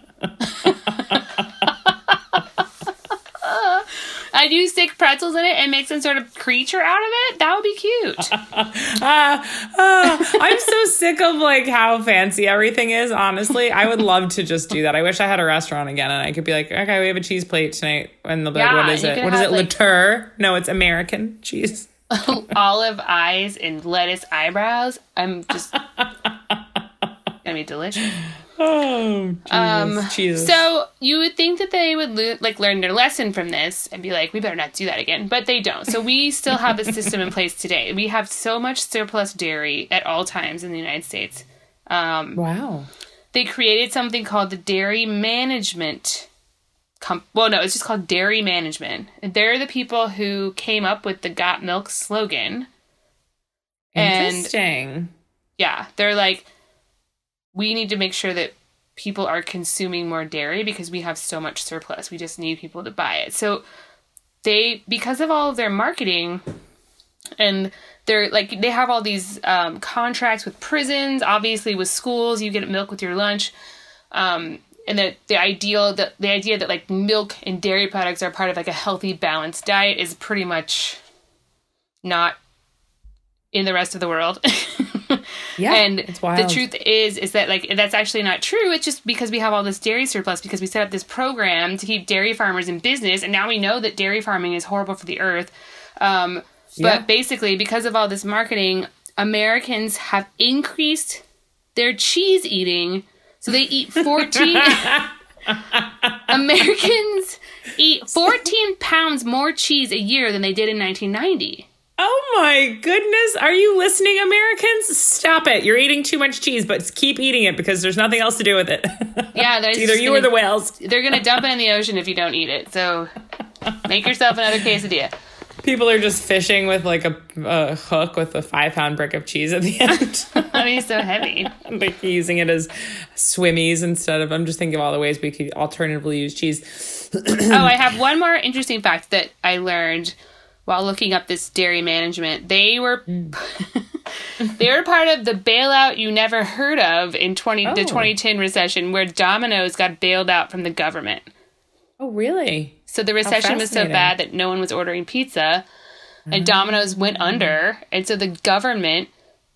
I do stick pretzels in it and make some sort of creature out of it. That would be cute. uh, uh, I'm so sick of like how fancy everything is. Honestly, I would love to just do that. I wish I had a restaurant again and I could be like, okay, we have a cheese plate tonight. And they'll be yeah, like, what is it? What is it? Like, Latour? No, it's American cheese. Olive eyes and lettuce eyebrows. I'm just gonna be delicious. Oh, Jesus. Um, Jesus. So you would think that they would lo- like learn their lesson from this and be like, we better not do that again. But they don't. So we still have this system in place today. We have so much surplus dairy at all times in the United States. Um, wow. They created something called the Dairy Management Com- Well, no, it's just called Dairy Management. And they're the people who came up with the Got Milk slogan. Interesting. And, yeah, they're like, we need to make sure that people are consuming more dairy because we have so much surplus. We just need people to buy it. So they, because of all of their marketing, and they're like, they have all these um, contracts with prisons, obviously with schools, you get milk with your lunch. Um, and that the ideal, the, the idea that like milk and dairy products are part of like a healthy, balanced diet is pretty much not in the rest of the world. Yeah, and it's wild. The truth is, is that like that's actually not true. It's just because we have all this dairy surplus because we set up this program to keep dairy farmers in business, and now we know that dairy farming is horrible for the earth. Um, but yeah. basically, because of all this marketing, Americans have increased their cheese eating. So they eat fourteen. Americans eat fourteen pounds more cheese a year than they did in nineteen ninety. Oh my goodness. Are you listening, Americans? Stop it. You're eating too much cheese, but keep eating it because there's nothing else to do with it. Yeah, it's either you gonna, or the whales. They're going to dump it in the ocean if you don't eat it. So make yourself another quesadilla. People are just fishing with like a, a hook with a five pound brick of cheese at the end. I mean, it's so heavy. Like using it as swimmies instead of, I'm just thinking of all the ways we could alternatively use cheese. Oh, I have one more interesting fact that I learned while looking up this dairy management. They were they were part of the bailout you never heard of in twenty oh. the twenty ten recession, where Domino's got bailed out from the government. Oh, really? So the recession was so bad that no one was ordering pizza, and mm. Domino's went under, and so the government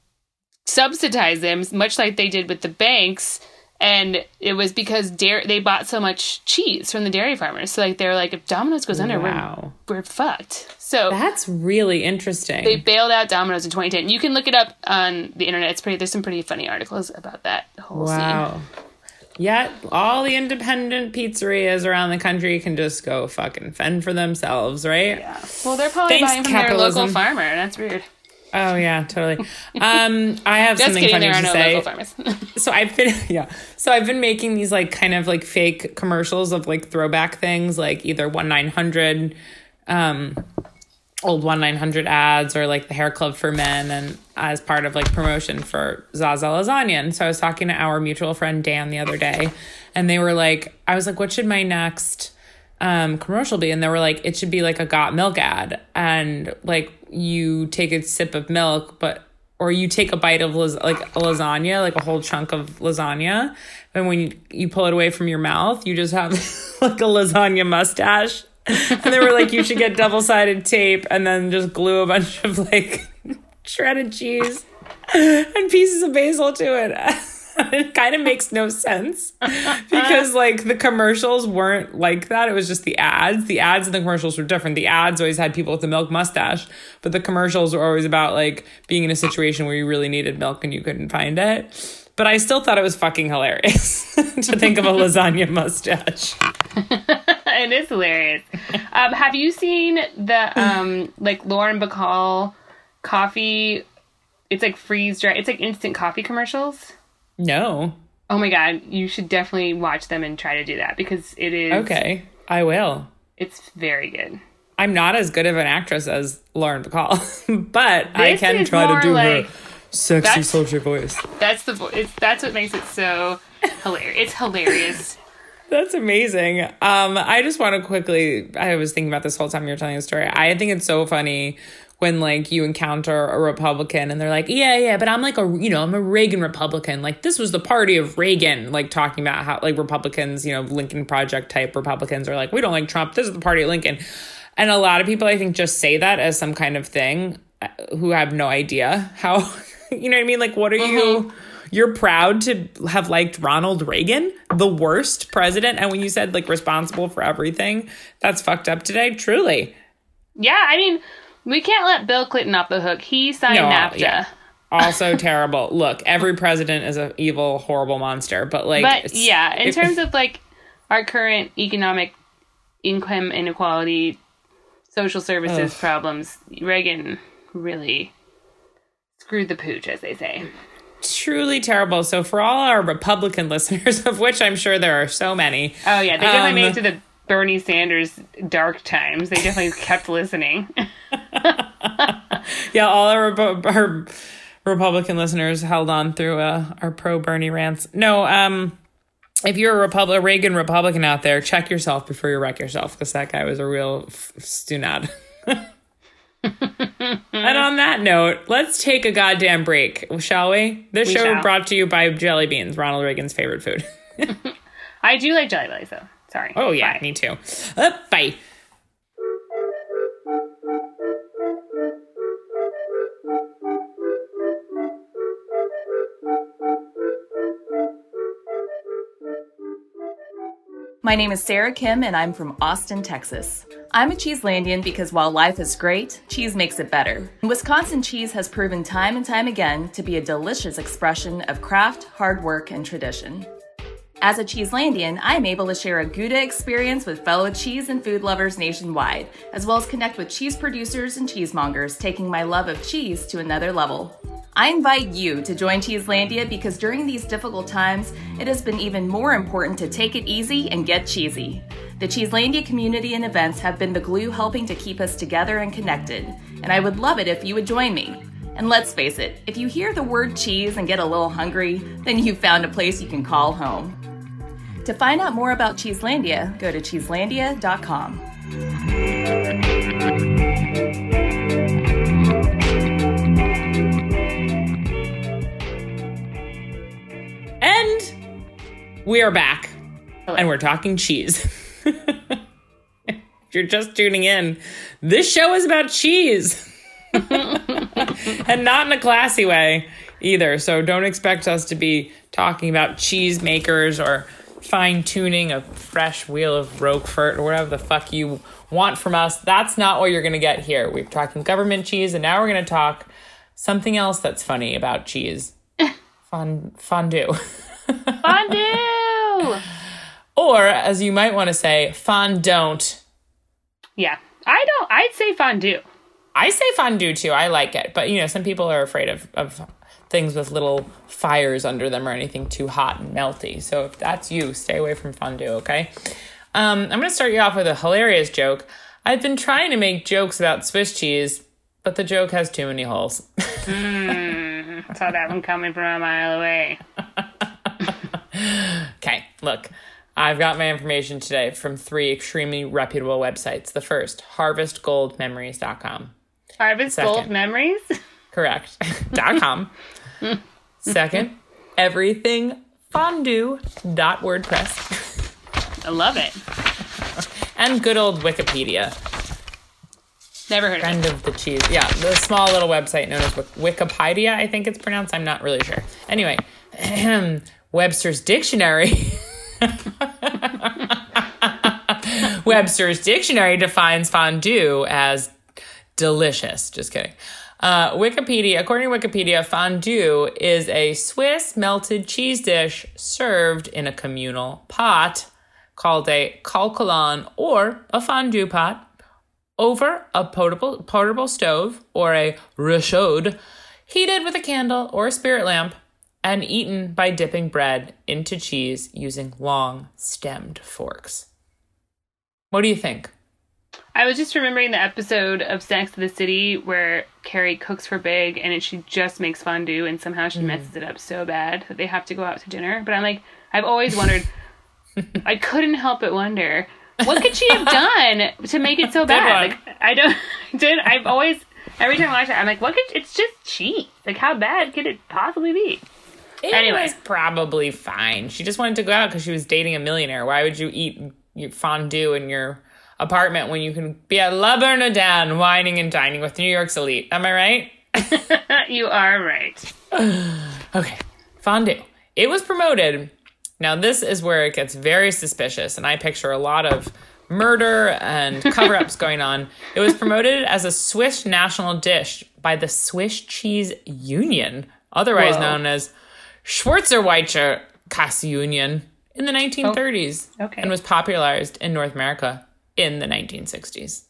subsidized them, much like they did with the banks. And it was because dairy, they bought so much cheese from the dairy farmers. So like they're like, if Domino's goes under, wow. we're we're fucked. So that's really interesting. They bailed out Domino's in twenty ten. You can look it up on the internet. It's pretty. There's some pretty funny articles about that whole wow. scene. Yet all the independent pizzerias around the country can just go fucking fend for themselves, right? Yeah. Well, they're probably Thanks, buying from capitalism. their local farmer. That's weird. Oh yeah, totally. Um, I have Just something kidding, funny there are to no say. local farmers. So I've been, yeah. So I've been making these like kind of like fake commercials of like throwback things, like either one nine hundred, um, old one nine hundred ads, or like the Hair Club for Men, and as part of like promotion for Zaza Lasagna. And so I was talking to our mutual friend Dan the other day, and they were like, I was like, what should my next um commercial be? And they were like, it should be like a Got Milk ad, and like you take a sip of milk, but or you take a bite of las- like a lasagna, like a whole chunk of lasagna, and when you, you pull it away from your mouth, you just have like a lasagna mustache. And they were like, you should get double-sided tape and then just glue a bunch of like shredded cheese and pieces of basil to it. It kind of makes no sense because like the commercials weren't like that. It was just the ads. The ads and the commercials were different. The ads always had people with the milk mustache, but the commercials were always about like being in a situation where you really needed milk and you couldn't find it. But I still thought it was fucking hilarious to think of a lasagna mustache. It is hilarious. Um, have you seen the um, like Lauren Bacall coffee? It's like freeze dry. It's like instant coffee commercials. No. Oh my God. You should definitely watch them and try to do that because it is. Okay. I will. It's very good. I'm not as good of an actress as Lauren Bacall, but this I can try to do like, her sexy, sultry voice. That's the voice. That's what makes it so hilarious. It's hilarious. That's amazing. Um, I just want to quickly, I was thinking about this whole time you were telling the story. I think it's so funny when like you encounter a Republican and they're like, yeah, yeah, but I'm like a, you know, I'm a Reagan Republican. Like this was the party of Reagan, like talking about how like Republicans, you know, Lincoln Project type Republicans are like, we don't like Trump. This is the party of Lincoln. And a lot of people, I think, just say that as some kind of thing who have no idea how, you know what I mean? Like, what are mm-hmm. you... You're proud to have liked Ronald Reagan, the worst president. And when you said like responsible for everything, that's fucked up today. Truly. Yeah. I mean, we can't let Bill Clinton off the hook. He signed no, NAFTA. Yeah. Also terrible. Look, every president is an evil, horrible monster. But like, but yeah, in it, terms of like our current economic income inequality, social services ugh. problems, Reagan really screwed the pooch, as they say. Truly terrible. So for all our Republican listeners, of which I'm sure there are so many. Oh, yeah. They definitely um, made it to the Bernie Sanders dark times. They definitely kept listening. Yeah, all our, our Republican listeners held on through uh, our pro-Bernie rants. No, um, if you're a, Repub- a Reagan Republican out there, check yourself before you wreck yourself, because that guy was a real f- stunad. And on that note, let's take a goddamn break, shall we? This we show shall. brought to you by Jelly Beans, Ronald Reagan's favorite food. I do like Jelly Bellies, though. Sorry. Oh, yeah, bye. Me too. Uh, bye. My name is Sarah Kim, and I'm from Austin, Texas. I'm a Cheeselandian because while life is great, cheese makes it better. Wisconsin cheese has proven time and time again to be a delicious expression of craft, hard work, and tradition. As a Cheeselandian, I am able to share a Gouda experience with fellow cheese and food lovers nationwide, as well as connect with cheese producers and cheesemongers, taking my love of cheese to another level. I invite you to join Cheeselandia because during these difficult times, it has been even more important to take it easy and get cheesy. The Cheeselandia community and events have been the glue helping to keep us together and connected, and I would love it if you would join me. And let's face it, if you hear the word cheese and get a little hungry, then you've found a place you can call home. To find out more about Cheeselandia, go to cheeselandia dot com. And we are back. Hello. And we're talking cheese. If you're just tuning in, this show is about cheese. And not in a classy way either. So don't expect us to be talking about cheese makers or fine-tuning a fresh wheel of Roquefort or whatever the fuck you want from us. That's not what you're going to get here. We're talking government cheese, and now we're going to talk something else that's funny about cheese. Fond- fondue. Fondue! Or, as you might want to say, fondant. Yeah. I don't, I'd say fondue. I say fondue too. I like it. But, you know, some people are afraid of, of things with little fires under them or anything too hot and melty. So if that's you, stay away from fondue, okay? Um, I'm going to start you off with a hilarious joke. I've been trying to make jokes about Swiss cheese, but the joke has too many holes. mm, I saw that one coming from a mile away. Okay, look. I've got my information today from three extremely reputable websites. The first, harvest gold memories dot com. Harvest Second. Gold Memories? Correct. dot com. Second, everything fondue dot wordpress. I love it. And good old Wikipedia. Never heard Friend of it. of the cheese. Yeah, the small little website known as Wikipedia, I think it's pronounced. I'm not really sure. Anyway, Webster's Dictionary. Webster's Dictionary defines fondue as delicious. Just kidding. Uh, Wikipedia, according to Wikipedia, fondue is a Swiss melted cheese dish served in a communal pot called a colcolon or a fondue pot over a portable, portable stove or a réchaud, heated with a candle or a spirit lamp, and eaten by dipping bread into cheese using long stemmed forks. What do you think? I was just remembering the episode of Sex and the City where Carrie cooks for Big and it, she just makes fondue and somehow she mm. messes it up so bad that they have to go out to dinner. But I'm like, I've always wondered, I couldn't help but wonder, what could she have done to make it so bad? Like, I don't, did, I've always, every time I watch it, I'm like, what could, it's just cheese. Like, how bad could it possibly be? It anyway. was probably fine. She just wanted to go out because she was dating a millionaire. Why would you eat your fondue in your apartment when you can be at La Bernardin whining and dining with New York's elite? Am I right? You are right. Okay. Fondue. It was promoted. Now, this is where it gets very suspicious, and I picture a lot of murder and cover-ups going on. It was promoted as a Swiss national dish by the Swiss Cheese Union, otherwise Whoa. known as Schweizerweizer Käseunion, in the nineteen thirties, oh, okay. and was popularized in North America in the nineteen sixties.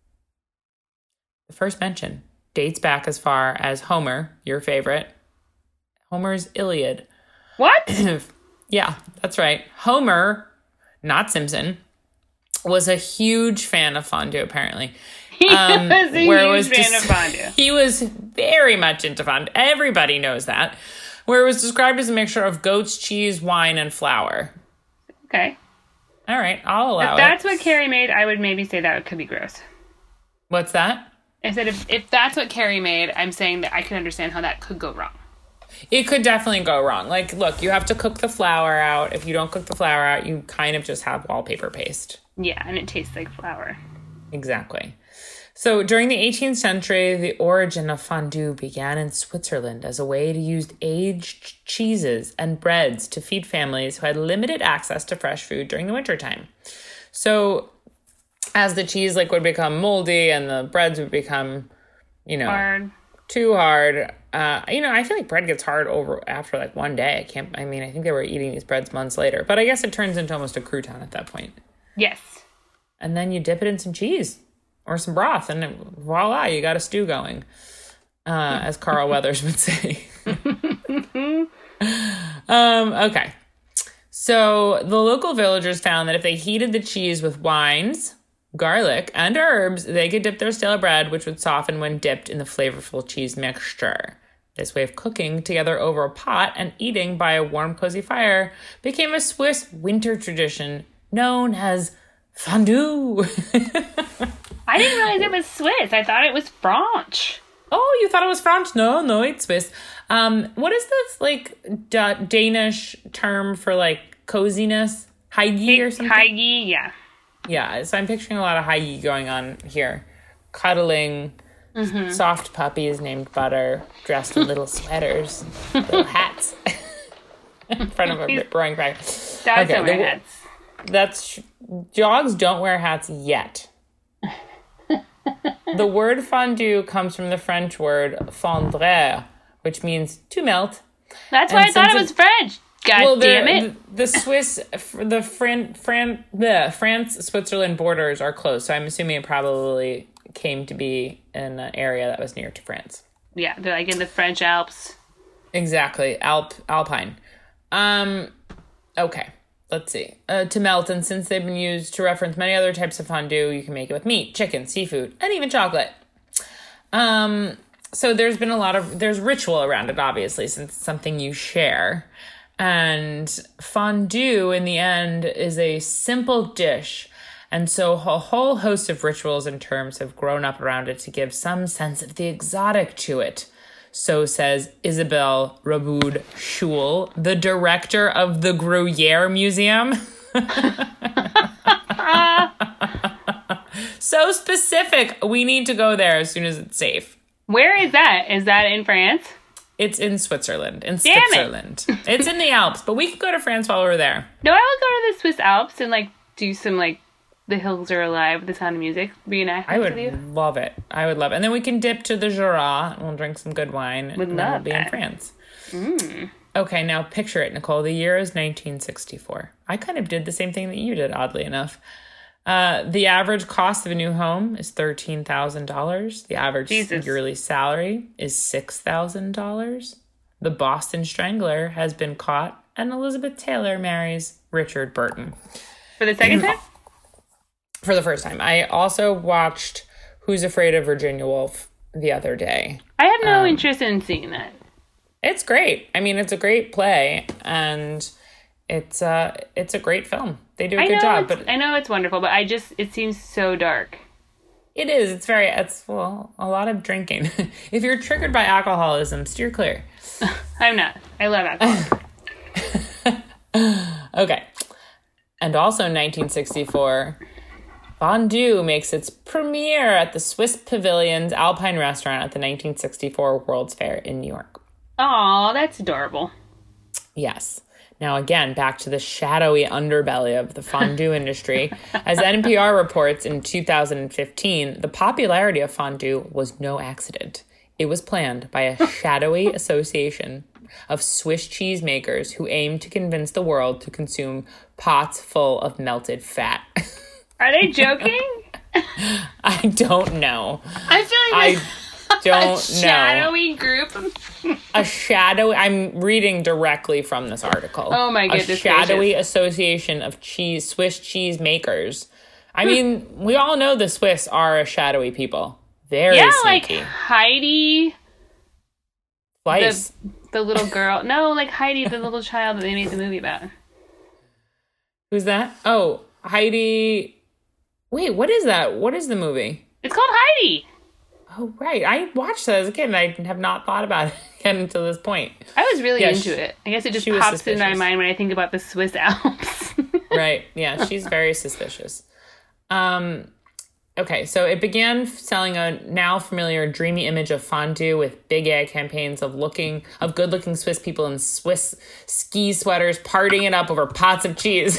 The first mention dates back as far as Homer, your favorite, Homer's Iliad. What? Yeah, that's right. Homer, not Simpson, was a huge fan of fondue, apparently. He um, was a where huge it was fan des- of fondue. He was very much into fondue. Everybody knows that. Where it was described as a mixture of goat's cheese, wine, and flour. Okay. All right, I'll allow if that's it. what Carrie made, I would maybe say that could be gross. What's that? I said if, if that's what Carrie made, I'm saying that I can understand how that could go wrong. It could definitely go wrong. Like, look, you have to cook the flour out. If you don't cook the flour out, you kind of just have wallpaper paste. Yeah, and it tastes like flour. Exactly. So during the eighteenth century, the origin of fondue began in Switzerland as a way to use aged cheeses and breads to feed families who had limited access to fresh food during the wintertime. So as the cheese like would become moldy and the breads would become, you know, hard. too hard, uh, you know, I feel like bread gets hard over after like one day. I can't, I mean, I think they were eating these breads months later, but I guess it turns into almost a crouton at that point. Yes. And then you dip it in some cheese or some broth, and voila, you got a stew going. uh, as Carl Weathers would say. um, okay. So the local villagers found that if they heated the cheese with wines, garlic, and herbs, they could dip their stale bread, which would soften when dipped in the flavorful cheese mixture. This way of cooking together over a pot and eating by a warm, cozy fire became a Swiss winter tradition known as fondue. I didn't realize it was Swiss. I thought it was French. Oh, you thought it was French? No, no, it's Swiss. Um, what is this, like, D- Danish term for, like, coziness? Hygge or something? Hygge, yeah. Yeah, so I'm picturing a lot of hygge going on here. Cuddling, mm-hmm. soft puppies named Butter, dressed in little sweaters, little hats, in front of a rip-roaring fire. Dogs okay, don't wear the, hats. That's, dogs don't wear hats yet. The word fondue comes from the French word fondre, which means to melt. That's why and I thought it was French. God well, damn it. The, the Swiss, the Fran, Fran, the France-Switzerland borders are close, so I'm assuming it probably came to be in an area that was near to France. Yeah, they're like in the French Alps. Exactly, Alp, Alpine. Um, okay, let's see. Uh, to melt, and since they've been used to reference many other types of fondue, you can make it with meat, chicken, seafood, and even chocolate. Um, so there's been a lot of, there's ritual around it, obviously, since it's something you share. And fondue, in the end, is a simple dish. And so a whole host of rituals and terms have grown up around it to give some sense of the exotic to it. So says Isabelle Raboud Schul, the director of the Gruyere Museum. So specific. We need to go there as soon as it's safe. Where is that? Is that in France? It's in Switzerland. In Damn Switzerland. It. It's in the Alps, but we could go to France while we're there. No, I would go to the Swiss Alps and like do some like The Hills Are Alive with The Sound of Music. Reenact I would with you. love it. I would love it. And then we can dip to the Jura and we'll drink some good wine. Would and love then we'll be that. in France. Mm. Okay, now picture it, Nicole. The year is nineteen sixty-four. I kind of did the same thing that you did, oddly enough. Uh, the average cost of a new home is thirteen thousand dollars. The average Jesus. yearly salary is six thousand dollars. The Boston Strangler has been caught, and Elizabeth Taylor marries Richard Burton. For the second time? For the first time. I also watched Who's Afraid of Virginia Woolf the other day. I have no um, interest in seeing that. It's great. I mean, it's a great play, and it's uh, it's a great film. They do a I good know job. But I know it's wonderful, but I just, it seems so dark. It is. It's very, it's, well, a lot of drinking. If you're triggered by alcoholism, steer clear. I'm not. I love alcohol. Okay. And also in nineteen sixty-four, fondue makes its premiere at the Swiss Pavilion's Alpine restaurant at the nineteen sixty-four World's Fair in New York. Aw, that's adorable. Yes. Now, again, back to the shadowy underbelly of the fondue industry. As N P R reports in two thousand fifteen, the popularity of fondue was no accident. It was planned by a shadowy association of Swiss cheesemakers who aimed to convince the world to consume pots full of melted fat. Are they joking? I don't know. I feel like I don't a shadowy know. group. A shadowy, I'm reading directly from this article. Oh my goodness. A shadowy gracious. association of cheese, Swiss cheese makers. I mean, we all know the Swiss are a shadowy people. Very yeah, sneaky. like Heidi. Twice. The, the little girl. No, like Heidi, the little child that they made the movie about. Who's that? Oh, Heidi. Wait, what is that? What is the movie? It's called Heidi. Oh, right. I watched that as a kid and I have not thought about it again until this point. I was really yeah, into she, it. I guess it just she was pops suspicious. in my mind when I think about the Swiss Alps. Right. Yeah, she's very suspicious. Um, okay, so it began selling a now familiar dreamy image of fondue with big ad campaigns of looking of good-looking Swiss people in Swiss ski sweaters partying it up over pots of cheese.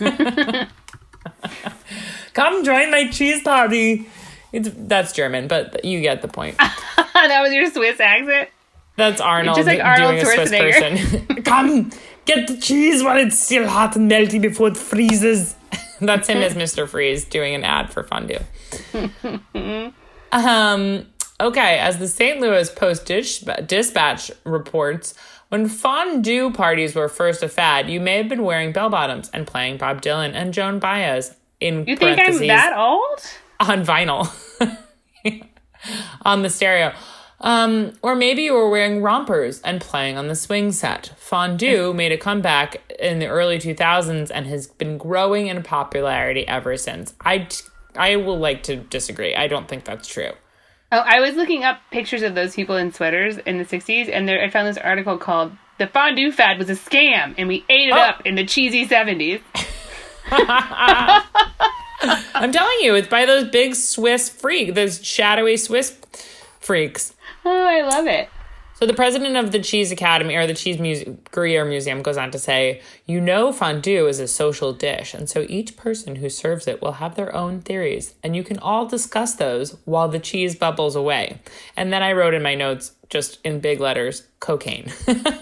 Come join my cheese party. It's, that's German, but you get the point. That was your Swiss accent? That's Arnold, just like Arnold doing a Swiss person. Come, get the cheese while it's still hot and melty before it freezes. That's him as Mister Freeze doing an ad for fondue. um. Okay, as the Saint Louis Post-Dispatch reports, when fondue parties were first a fad, you may have been wearing bell-bottoms and playing Bob Dylan and Joan Baez in You think I'm that old? On vinyl. On the stereo. Um, or maybe you were wearing rompers and playing on the swing set. Fondue made a comeback in the early two thousands and has been growing in popularity ever since. I, I will like to disagree. I don't think that's true. Oh, I was looking up pictures of those people in sweaters in the sixties, and there I found this article called "The Fondue Fad Was a Scam, and We Ate It Oh. Up in the Cheesy seventies." I'm telling you, it's by those big Swiss freaks, those shadowy Swiss freaks. Oh, I love it. So the president of the Cheese Academy, or the Cheese Muse- Gruyere Museum, goes on to say, you know fondue is a social dish, and so each person who serves it will have their own theories, and you can all discuss those while the cheese bubbles away. And then I wrote in my notes, just in big letters, cocaine.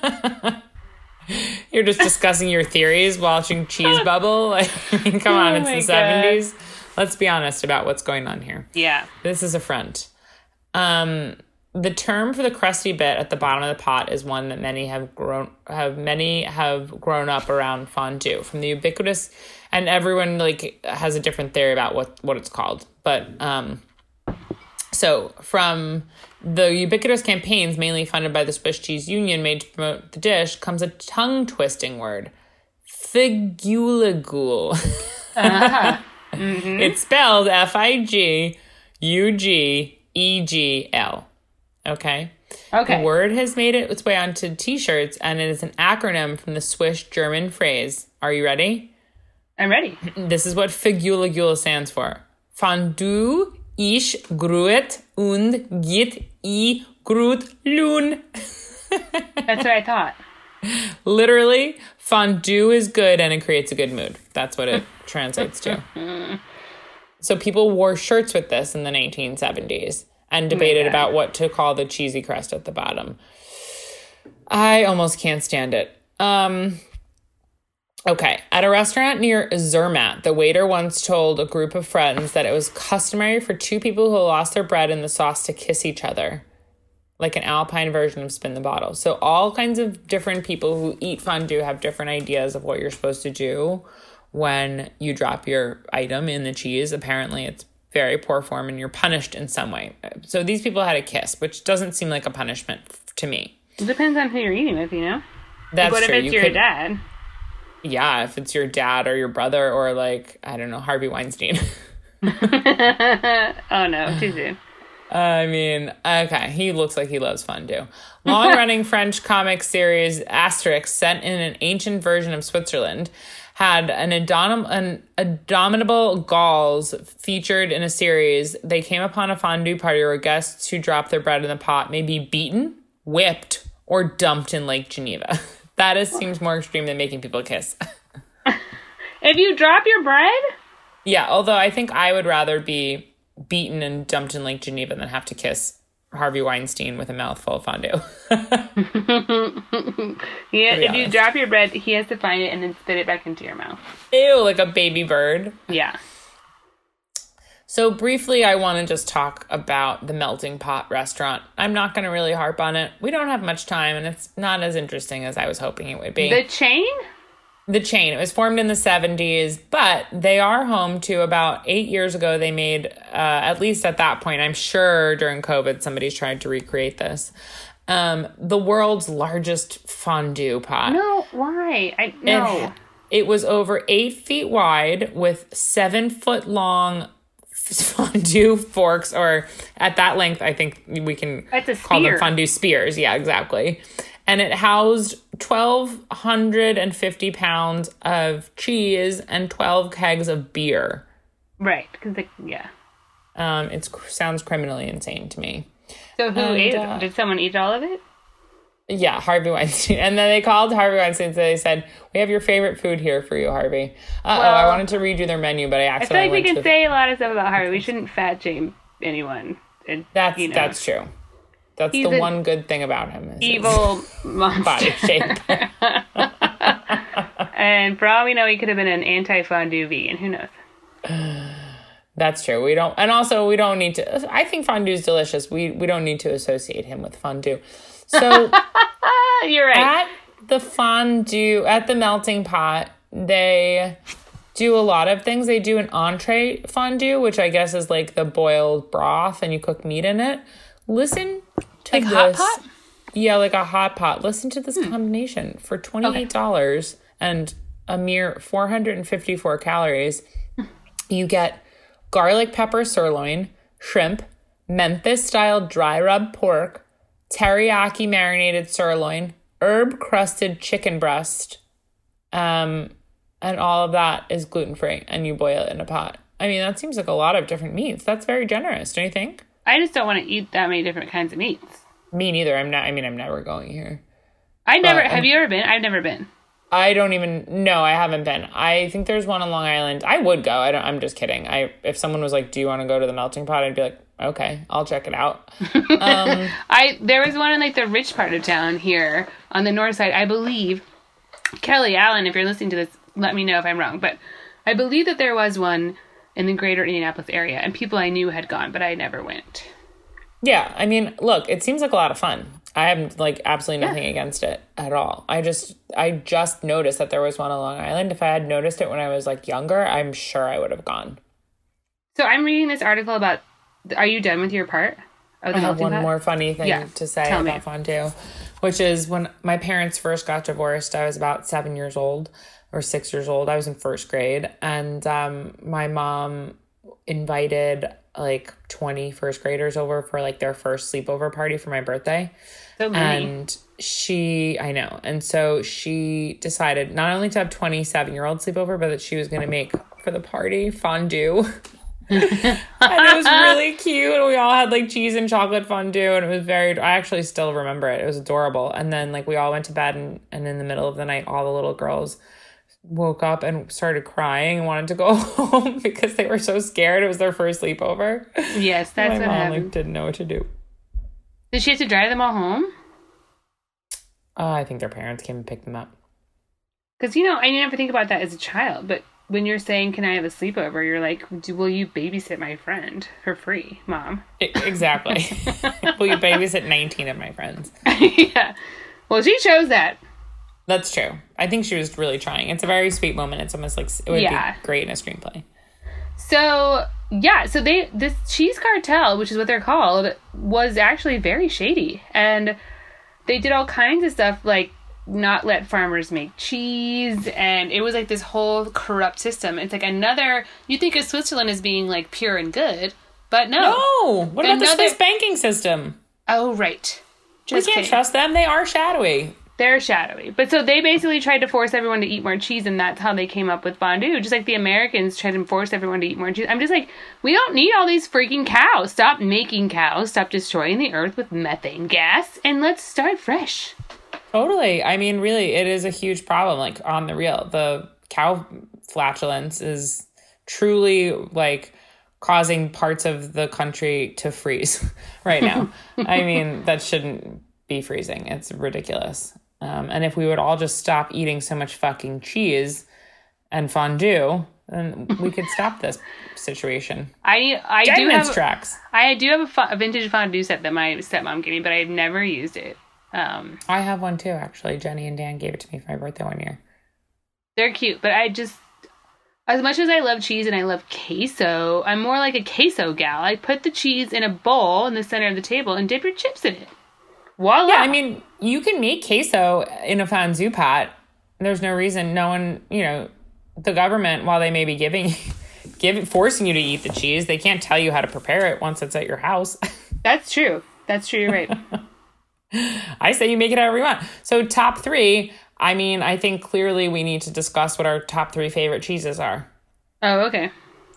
You're just discussing your theories, watching cheese bubble. Like, I mean, come on, Oh it's my the seventies. Let's be honest about what's going on here. Yeah. This is a front. Um, the term for the crusty bit at the bottom of the pot is one that many have grown have many have grown up around fondue. From the ubiquitous, and everyone like has a different theory about what, what it's called. But um, so from the ubiquitous campaigns, mainly funded by the Swiss Cheese Union, made to promote the dish, comes a tongue-twisting word, figulagool. Uh-huh. Mm-hmm. It's spelled F I G U G E G L. Okay? Okay. The word has made it its way onto T-shirts, and it is an acronym from the Swiss German phrase. Are you ready? I'm ready. This is what figulagool stands for. Fondue ich gruet und git I grut lun. That's what I thought. Literally, fondue is good and it creates a good mood. That's what it translates to. So people wore shirts with this in the nineteen seventies and debated Oh about what to call the cheesy crust at the bottom. I almost can't stand it. Um, okay. At a restaurant near Zermatt, the waiter once told a group of friends that it was customary for two people who lost their bread in the sauce to kiss each other. Like an Alpine version of spin the bottle. So all kinds of different people who eat fondue have different ideas of what you're supposed to do when you drop your item in the cheese. Apparently it's very poor form and you're punished in some way. So these people had a kiss, which doesn't seem like a punishment to me. It depends on who you're eating with, you know? That's like, what true. if it's You your could- dad? Yeah, if it's your dad or your brother or like, I don't know, Harvey Weinstein. Oh, no. Too soon. I mean, okay, he looks like he loves fondue. Long-running French comic series Asterix, set in an ancient version of Switzerland, had an, adom- an abominable Gauls featured in a series. They came upon a fondue party where guests who dropped their bread in the pot may be beaten, whipped, or dumped in Lake Geneva. That is, seems more extreme than making people kiss. If you drop your bread? Yeah, although I think I would rather be beaten and dumped in Lake Geneva than have to kiss Harvey Weinstein with a mouthful of fondue. Yeah, if you honest. drop your bread, he has to find it and then spit it back into your mouth. Ew, like a baby bird. Yeah. So briefly, I want to just talk about the Melting Pot restaurant. I'm not going to really harp on it. We don't have much time, and it's not as interesting as I was hoping it would be. The chain? The chain. It was formed in the seventies, but they are home to about eight years ago. They made, uh, at least at that point, I'm sure during COVID, somebody's tried to recreate this, um, the world's largest fondue pot. No, why? I no. It, it was over eight feet wide with seven foot long fondue forks, or at that length, I think we can That's a call them spear. fondue spears. Yeah, exactly. And it housed twelve fifty pounds of cheese and twelve kegs of beer. Right, because like yeah. Um, it sounds criminally insane to me. So who And, ate uh, it? Did someone eat all of it? Yeah, Harvey Weinstein. And then they called Harvey Weinstein and they said, we have your favorite food here for you, Harvey. Uh-oh, Well, I wanted to redo their menu, but I I feel accidentally like we went can to... say a lot of stuff about Harvey. We shouldn't fat shame anyone. And, That's, you know, that's true. That's He's the an one good thing about him. Is his evil monster. body shape. And for all we know, he could have been an anti-fondue vegan. Who knows? That's true. We don't, and also we don't need to, I think fondue is delicious. We we don't need to associate him with fondue. So you're right. At the fondue, at the melting pot, they do a lot of things. They do an entree fondue, which I guess is like the boiled broth and you cook meat in it. Listen to like this. Hot pot? Yeah, like a hot pot. Listen to this hmm. combination. For twenty-eight dollars okay. and a mere four hundred fifty-four calories, you get garlic pepper sirloin, shrimp, Memphis-style dry rub pork, teriyaki marinated sirloin, herb-crusted chicken breast, um, and all of that is gluten-free, and you boil it in a pot. I mean, that seems like a lot of different meats. That's very generous, don't you think? I just don't want to eat that many different kinds of meats. Me neither. I'm not. I mean, I'm never going here. I never. But, have um, you ever been? I've never been. I don't even. No, I haven't been. I think there's one on Long Island. I would go. I don't. I'm just kidding. I if someone was like, "Do you want to go to the melting pot?" I'd be like, "Okay, I'll check it out." Um, I there was one in like the rich part of town here on the north side. I believe Kelly Allen. If you're listening to this, let me know if I'm wrong. But I believe that there was one in the greater Indianapolis area, and people I knew had gone, but I never went. Yeah, I mean, look, it seems like a lot of fun. I have like absolutely nothing yeah. against it at all. I just I just noticed that there was one on Long Island. If I had noticed it when I was like younger, I'm sure I would have gone. So I'm reading this article about. Are you done with your part? Of the I have one pot? more funny thing yeah. to say Tell about me. fondue, which is when my parents first got divorced. I was about seven years old or six years old. I was in first grade, and um, my mom invited like twenty first graders over for like their first sleepover party for my birthday. So many. And she, I know. And so she decided not only to have twenty-seven year old sleepover, but that she was going to make for the party fondue. And it was really cute. And we all had like cheese and chocolate fondue. And it was very, I actually still remember it. It was adorable. And then like we all went to bed and, and in the middle of the night, all the little girls woke up and started crying and wanted to go home because they were so scared. It was their first sleepover. Yes, that's my what mom happened. like, didn't know what to do. Did she have to drive them all home? Uh, I think their parents came and picked them up. Because, you know, I never think about that as a child, but when you're saying, can I have a sleepover? You're like, will you babysit my friend for free, Mom? I- exactly. Will you babysit nineteen of my friends? Yeah. Well, she chose that. That's true. I think she was really trying. It's a very sweet moment. It's almost like it would yeah. be great in a screenplay. So, yeah. So they this cheese cartel, which is what they're called, was actually very shady. And they did all kinds of stuff like not let farmers make cheese. And it was like this whole corrupt system. It's like another... You think of Switzerland as being like pure and good, but no. No! What about another, the Swiss banking system? Oh, right. Just we can't kidding. trust them. They are shadowy. They're shadowy. But so they basically tried to force everyone to eat more cheese, and that's how they came up with fondue. Just like the Americans tried to force everyone to eat more cheese. I'm just like, we don't need all these freaking cows. Stop making cows. Stop destroying the earth with methane gas, and let's start fresh. Totally. I mean, really, it is a huge problem, like, on the real. The cow flatulence is truly, like, causing parts of the country to freeze right now. I mean, that shouldn't be freezing. It's ridiculous. Um, and if we would all just stop eating so much fucking cheese and fondue, then we could stop this situation. I I Dead do in have its tracks. I do have a, fo- a vintage fondue set that my stepmom gave me, but I've never used it. Um, I have one too, actually. Jenny and Dan gave it to me for my birthday one year. They're cute, but I just, as much as I love cheese and I love queso, I'm more like a queso gal. I put the cheese in a bowl in the center of the table and dip your chips in it. Voila. Yeah, I mean, you can make queso in a fondue pot. There's no reason, no one, you know, the government, while they may be giving, giving, forcing you to eat the cheese, they can't tell you how to prepare it once it's at your house. That's true. That's true. You're right. I say you make it however you want. So top three, I mean, I think clearly we need to discuss what our top three favorite cheeses are. Oh, okay.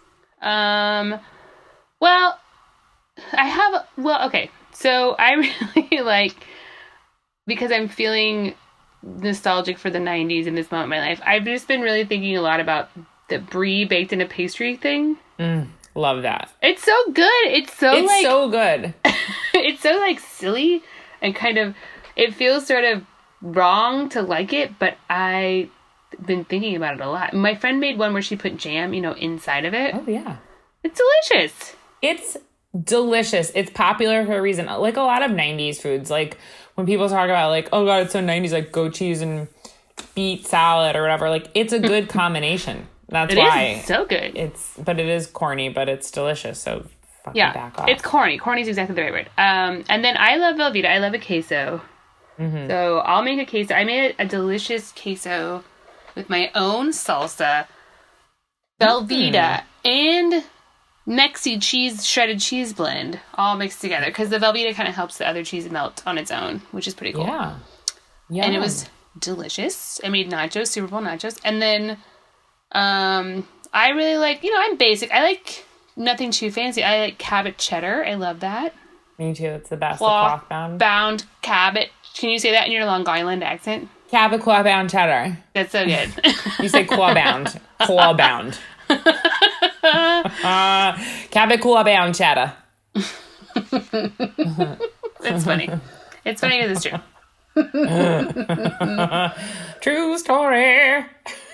Um, well, I have, well, okay. So I really like, because I'm feeling nostalgic for the nineties in this moment in my life, I've just been really thinking a lot about the brie baked in a pastry thing. Mm, love that. It's so good. It's so it's like... so good. It's so like silly and kind of, it feels sort of wrong to like it, but I've been thinking about it a lot. My friend made one where she put jam, you know, inside of it. Oh, yeah. It's delicious. It's delicious. It's popular for a reason. Like a lot of nineties foods, like when people talk about like, oh God, it's so nineties, like goat cheese and beet salad or whatever, like it's a good combination. That's it why is so good. It's, but it is corny, but it's delicious. So fucking yeah, back off. It's corny. Corny is exactly the right word. Um, and then I love Velveeta. I love a queso. Mm-hmm. So I'll make a queso. I made a, a delicious queso with my own salsa, Velveeta, mm-hmm. and Mexi cheese, shredded cheese blend, all mixed together. Because the Velveeta kind of helps the other cheese melt on its own, which is pretty cool. Yeah. Yeah. And it was delicious. I made nachos, Super Bowl nachos. And then um, I really like, you know, I'm basic. I like nothing too fancy. I like Cabot cheddar. I love that. Me too. It's the best. Cloth, cloth bound. bound Cabot. Can you say that in your Long Island accent? Cabot claw bound cheddar. That's so good. You say claw bound. Claw bound. uh, Cabot claw bound cheddar. That's funny. It's funny because it's true. True story.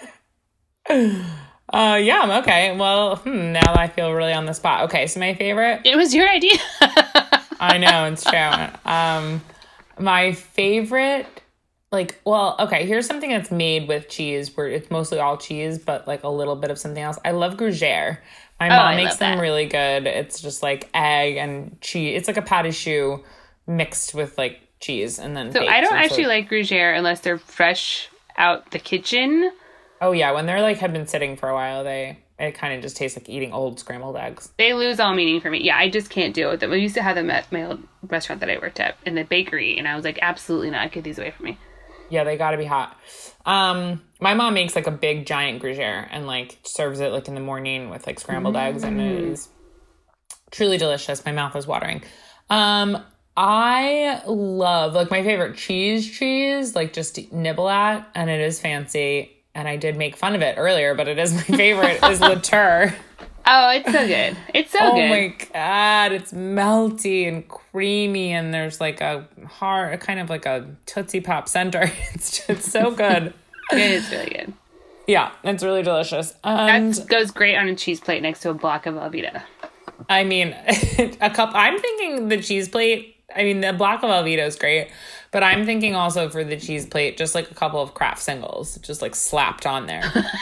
Uh, yum. Okay. Well, hmm, now I feel really on the spot. Okay. So my favorite. It was your idea. I know, it's true. Um, my favorite, like, well, okay. Here's something that's made with cheese, where it's mostly all cheese, but like a little bit of something else. I love Gruyere. My oh, mom I makes love them that. really good. It's just like egg and cheese. It's like a pâte choux mixed with like cheese and then. So baked. I don't So it's actually like, like Gruyere unless they're fresh out the kitchen. oh yeah, when they're like have been sitting for a while, they it kind of just tastes like eating old scrambled eggs. They lose all meaning for me. Yeah, I just can't deal with them. We used to have them at my old restaurant that I worked at in the bakery, and I was like, absolutely not. Get these away from me. Yeah, they got to be hot. Um, my mom makes like a big giant Gruyere and like serves it like in the morning with like scrambled mm. eggs, and it is truly delicious. My mouth is watering. Um, I love like my favorite cheese cheese, like just to nibble at, and it is fancy. And I did make fun of it earlier, but it is my favorite. Is La Tour. Oh, it's so good. It's so oh good. Oh my God. It's melty and creamy. And there's like a hard, kind of like a Tootsie Pop center. It's just so good. It is really good. Yeah, it's really delicious. And that goes great on a cheese plate next to a block of Velveeta. I mean, a cup. I'm thinking the cheese plate. I mean, the block of Velveeta is great, but I'm thinking also for the cheese plate, just like a couple of Kraft singles, just like slapped on there.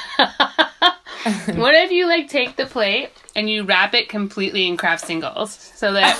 What if you like take the plate and you wrap it completely in Kraft singles so that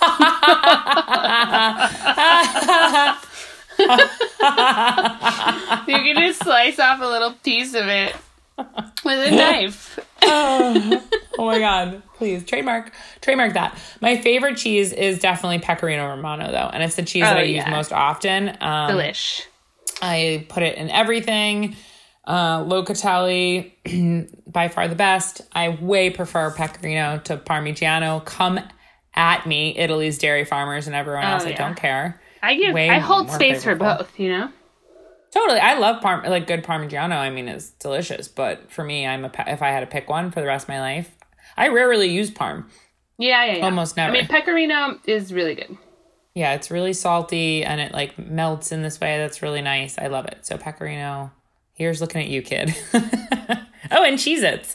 you can just slice off a little piece of it with a knife. oh, oh my God. Please, trademark. Trademark that. My favorite cheese is definitely Pecorino Romano, though. And it's the cheese oh, that I yeah. use most often. Um, Delish. I put it in everything. Uh, Locatelli, by far the best. I way prefer Pecorino to Parmigiano. Come at me, Italy's dairy farmers and everyone else. Oh, yeah. I don't care. I give. Way I hold more space flavorful. for both, you know? Totally. I love Parm like good Parmigiano. I mean, it's delicious. But for me, I'm a if I had to pick one for the rest of my life, I rarely use Parm. Yeah, yeah, yeah. Almost never. I mean, Pecorino is really good. Yeah, it's really salty and it like melts in this way. That's really nice. I love it. So Pecorino, here's looking at you, kid. Oh, and Cheez-Its.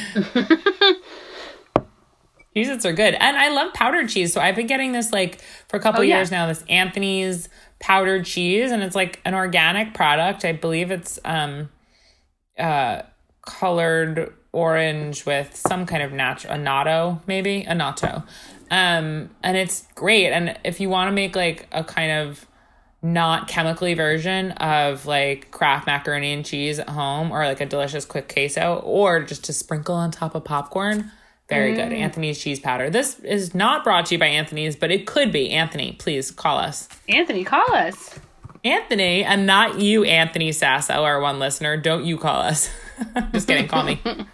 Cheez-Its are good. And I love powdered cheese. So I've been getting this like for a couple oh, yeah. years now, this Anthony's powdered cheese, and it's like an organic product. I believe it's um uh colored orange with some kind of natural a natto, maybe a natto. Um and it's great. And if you want to make like a kind of not chemically version of like Kraft macaroni and cheese at home, or like a delicious quick queso, or just to sprinkle on top of popcorn, very mm. good. Anthony's cheese powder. This is not brought to you by Anthony's, but it could be. Anthony, please call us. Anthony, call us. Anthony, and not you, Anthony Sasso, our one listener. Don't you call us. Just kidding. Call me. Could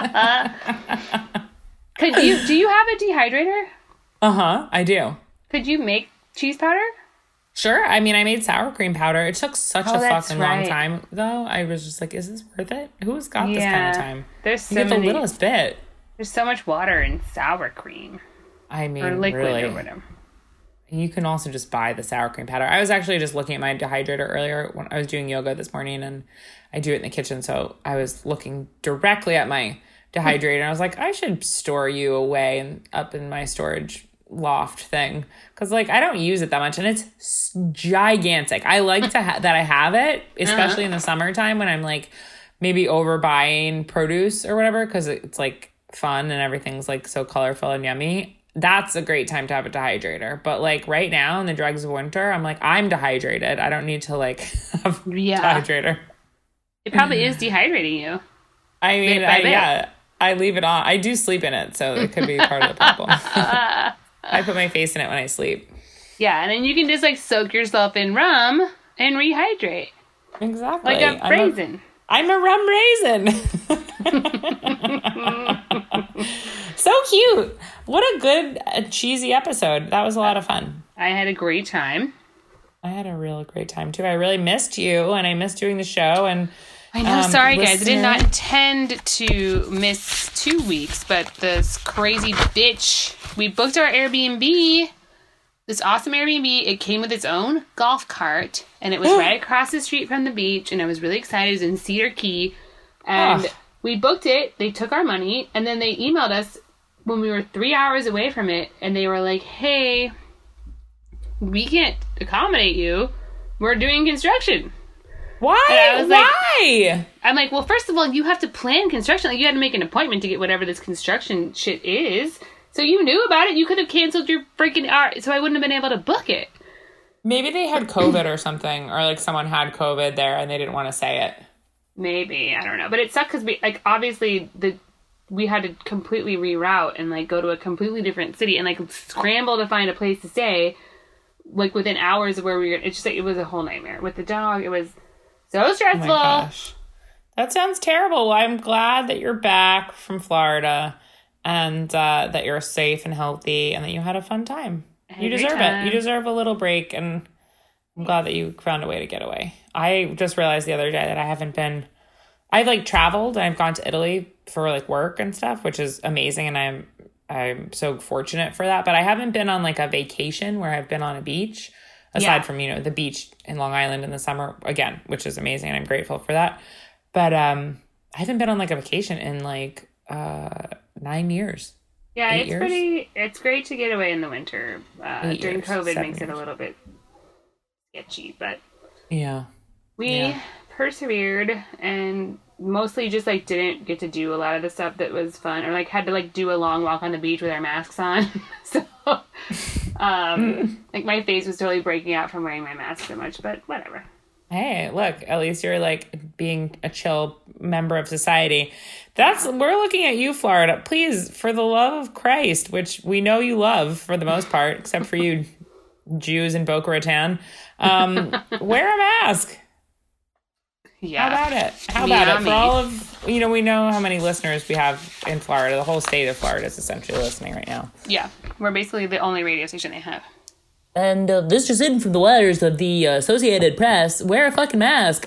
you? Do you have a dehydrator? Uh-huh. I do. Could you make cheese powder? Sure. I mean, I made sour cream powder. It took such oh, a fucking right. long time, though. I was just like, is this worth it? Who's got yeah. this kind of time? There's so you get many, the littlest bit. There's so much water in sour cream. I mean, or liquid really. or whatever. You can also just buy the sour cream powder. I was actually just looking at my dehydrator earlier when I was doing yoga this morning, and I do it in the kitchen. So I was looking directly at my dehydrated. And I was like, I should store you away and up in my storage loft thing. Cause like, I don't use it that much and it's gigantic. I like to ha- that I have it, especially uh-huh. in the summertime when I'm like maybe overbuying produce or whatever. Cause it's like fun and everything's like so colorful and yummy. That's a great time to have a dehydrator. But like right now in the dregs of winter, I'm like, I'm dehydrated. I don't need to like have yeah. dehydrator. It probably is dehydrating you. I mean, bit by I, bit. yeah, I leave it on. I do sleep in it, so it could be part of the problem. I put my face in it when I sleep. Yeah, and then you can just like soak yourself in rum and rehydrate. Exactly. Like a raisin. I'm a, I'm a rum raisin. So cute. What a good, uh, cheesy episode. That was a lot of fun. I had a great time. I had a real great time, too. I really missed you, and I missed doing the show. And I know. um, sorry, listener- guys. I did not intend to miss two weeks, but this crazy bitch. We booked our Airbnb. This awesome Airbnb. It came with its own golf cart, and it was right across the street from the beach, and I was really excited. It was in Cedar Key, and oh. we booked it. They took our money, and then they emailed us when we were three hours away from it, and they were like, hey, we can't accommodate you. We're doing construction. Why? I was Why? Like, I'm like, well, first of all, you have to plan construction. Like, you had to make an appointment to get whatever this construction shit is. So you knew about it. You could have canceled your freaking art, so I wouldn't have been able to book it. Maybe they had COVID or something, or like someone had COVID there and they didn't want to say it. Maybe. I don't know. But it sucked because we, like, obviously the we had to completely reroute and like go to a completely different city and like scramble to find a place to stay. Like within hours of where we were, it's just like it was a whole nightmare with the dog. It was so stressful. Oh my gosh. That sounds terrible. Well, I'm glad that you're back from Florida and uh, that you're safe and healthy and that you had a fun time. You deserve it. You deserve a little break, and I'm glad that you found a way to get away. I just realized the other day that I haven't been. I've like traveled and I've gone to Italy for like work and stuff, which is amazing, and I'm I'm so fortunate for that. But I haven't been on like a vacation where I've been on a beach, aside yeah. from, you know, the beach in Long Island in the summer again, which is amazing, and I'm grateful for that. But um, I haven't been on like a vacation in like uh, nine years. Yeah, Eight it's years? pretty. It's great to get away in the winter. Uh, during years, COVID seven makes years. it a little bit sketchy, but yeah, we yeah. persevered and mostly just like didn't get to do a lot of the stuff that was fun, or like had to like do a long walk on the beach with our masks on. So, um, like my face was totally breaking out from wearing my mask so much, but whatever. Hey, look, at least you're like being a chill member of society. That's, we're looking at you, Florida. Please, for the love of Christ, which we know you love for the most part, except for you Jews in Boca Raton, um, wear a mask. Yeah. How about it? How about Yummy. it? For all of, you know, we know how many listeners we have in Florida. The whole state of Florida is essentially listening right now. Yeah. We're basically the only radio station they have. And uh, this just in from the wires of the uh, Associated Press. Wear a fucking mask.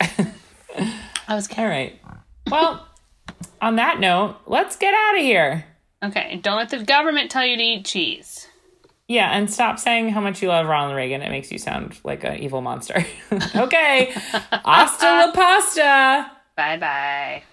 I was All right. Well, on that note, let's get out of here. Okay. Don't let the government tell you to eat cheese. Yeah, and stop saying how much you love Ronald Reagan. It makes you sound like an evil monster. Okay. Hasta la pasta. Bye-bye.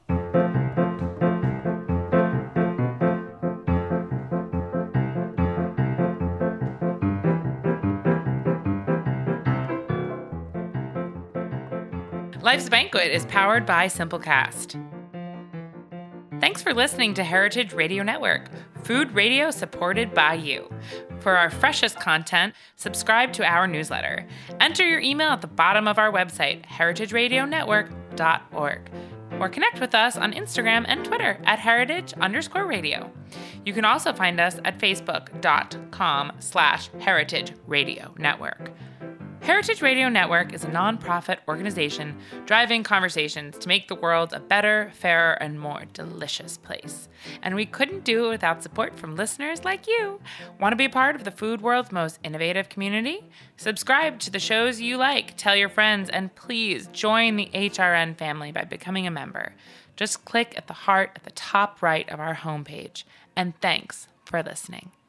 Life's Banquet is powered by Simplecast. Thanks for listening to Heritage Radio Network, food radio supported by you. For our freshest content, subscribe to our newsletter. Enter your email at the bottom of our website, heritage radio network dot org. Or connect with us on Instagram and Twitter at heritage underscore radio. You can also find us at facebook.com slash heritage radio network. Heritage Radio Network is a nonprofit organization driving conversations to make the world a better, fairer, and more delicious place. And we couldn't do it without support from listeners like you. Want to be a part of the food world's most innovative community? Subscribe to the shows you like, tell your friends, and please join the H R N family by becoming a member. Just click at the heart at the top right of our homepage. And thanks for listening.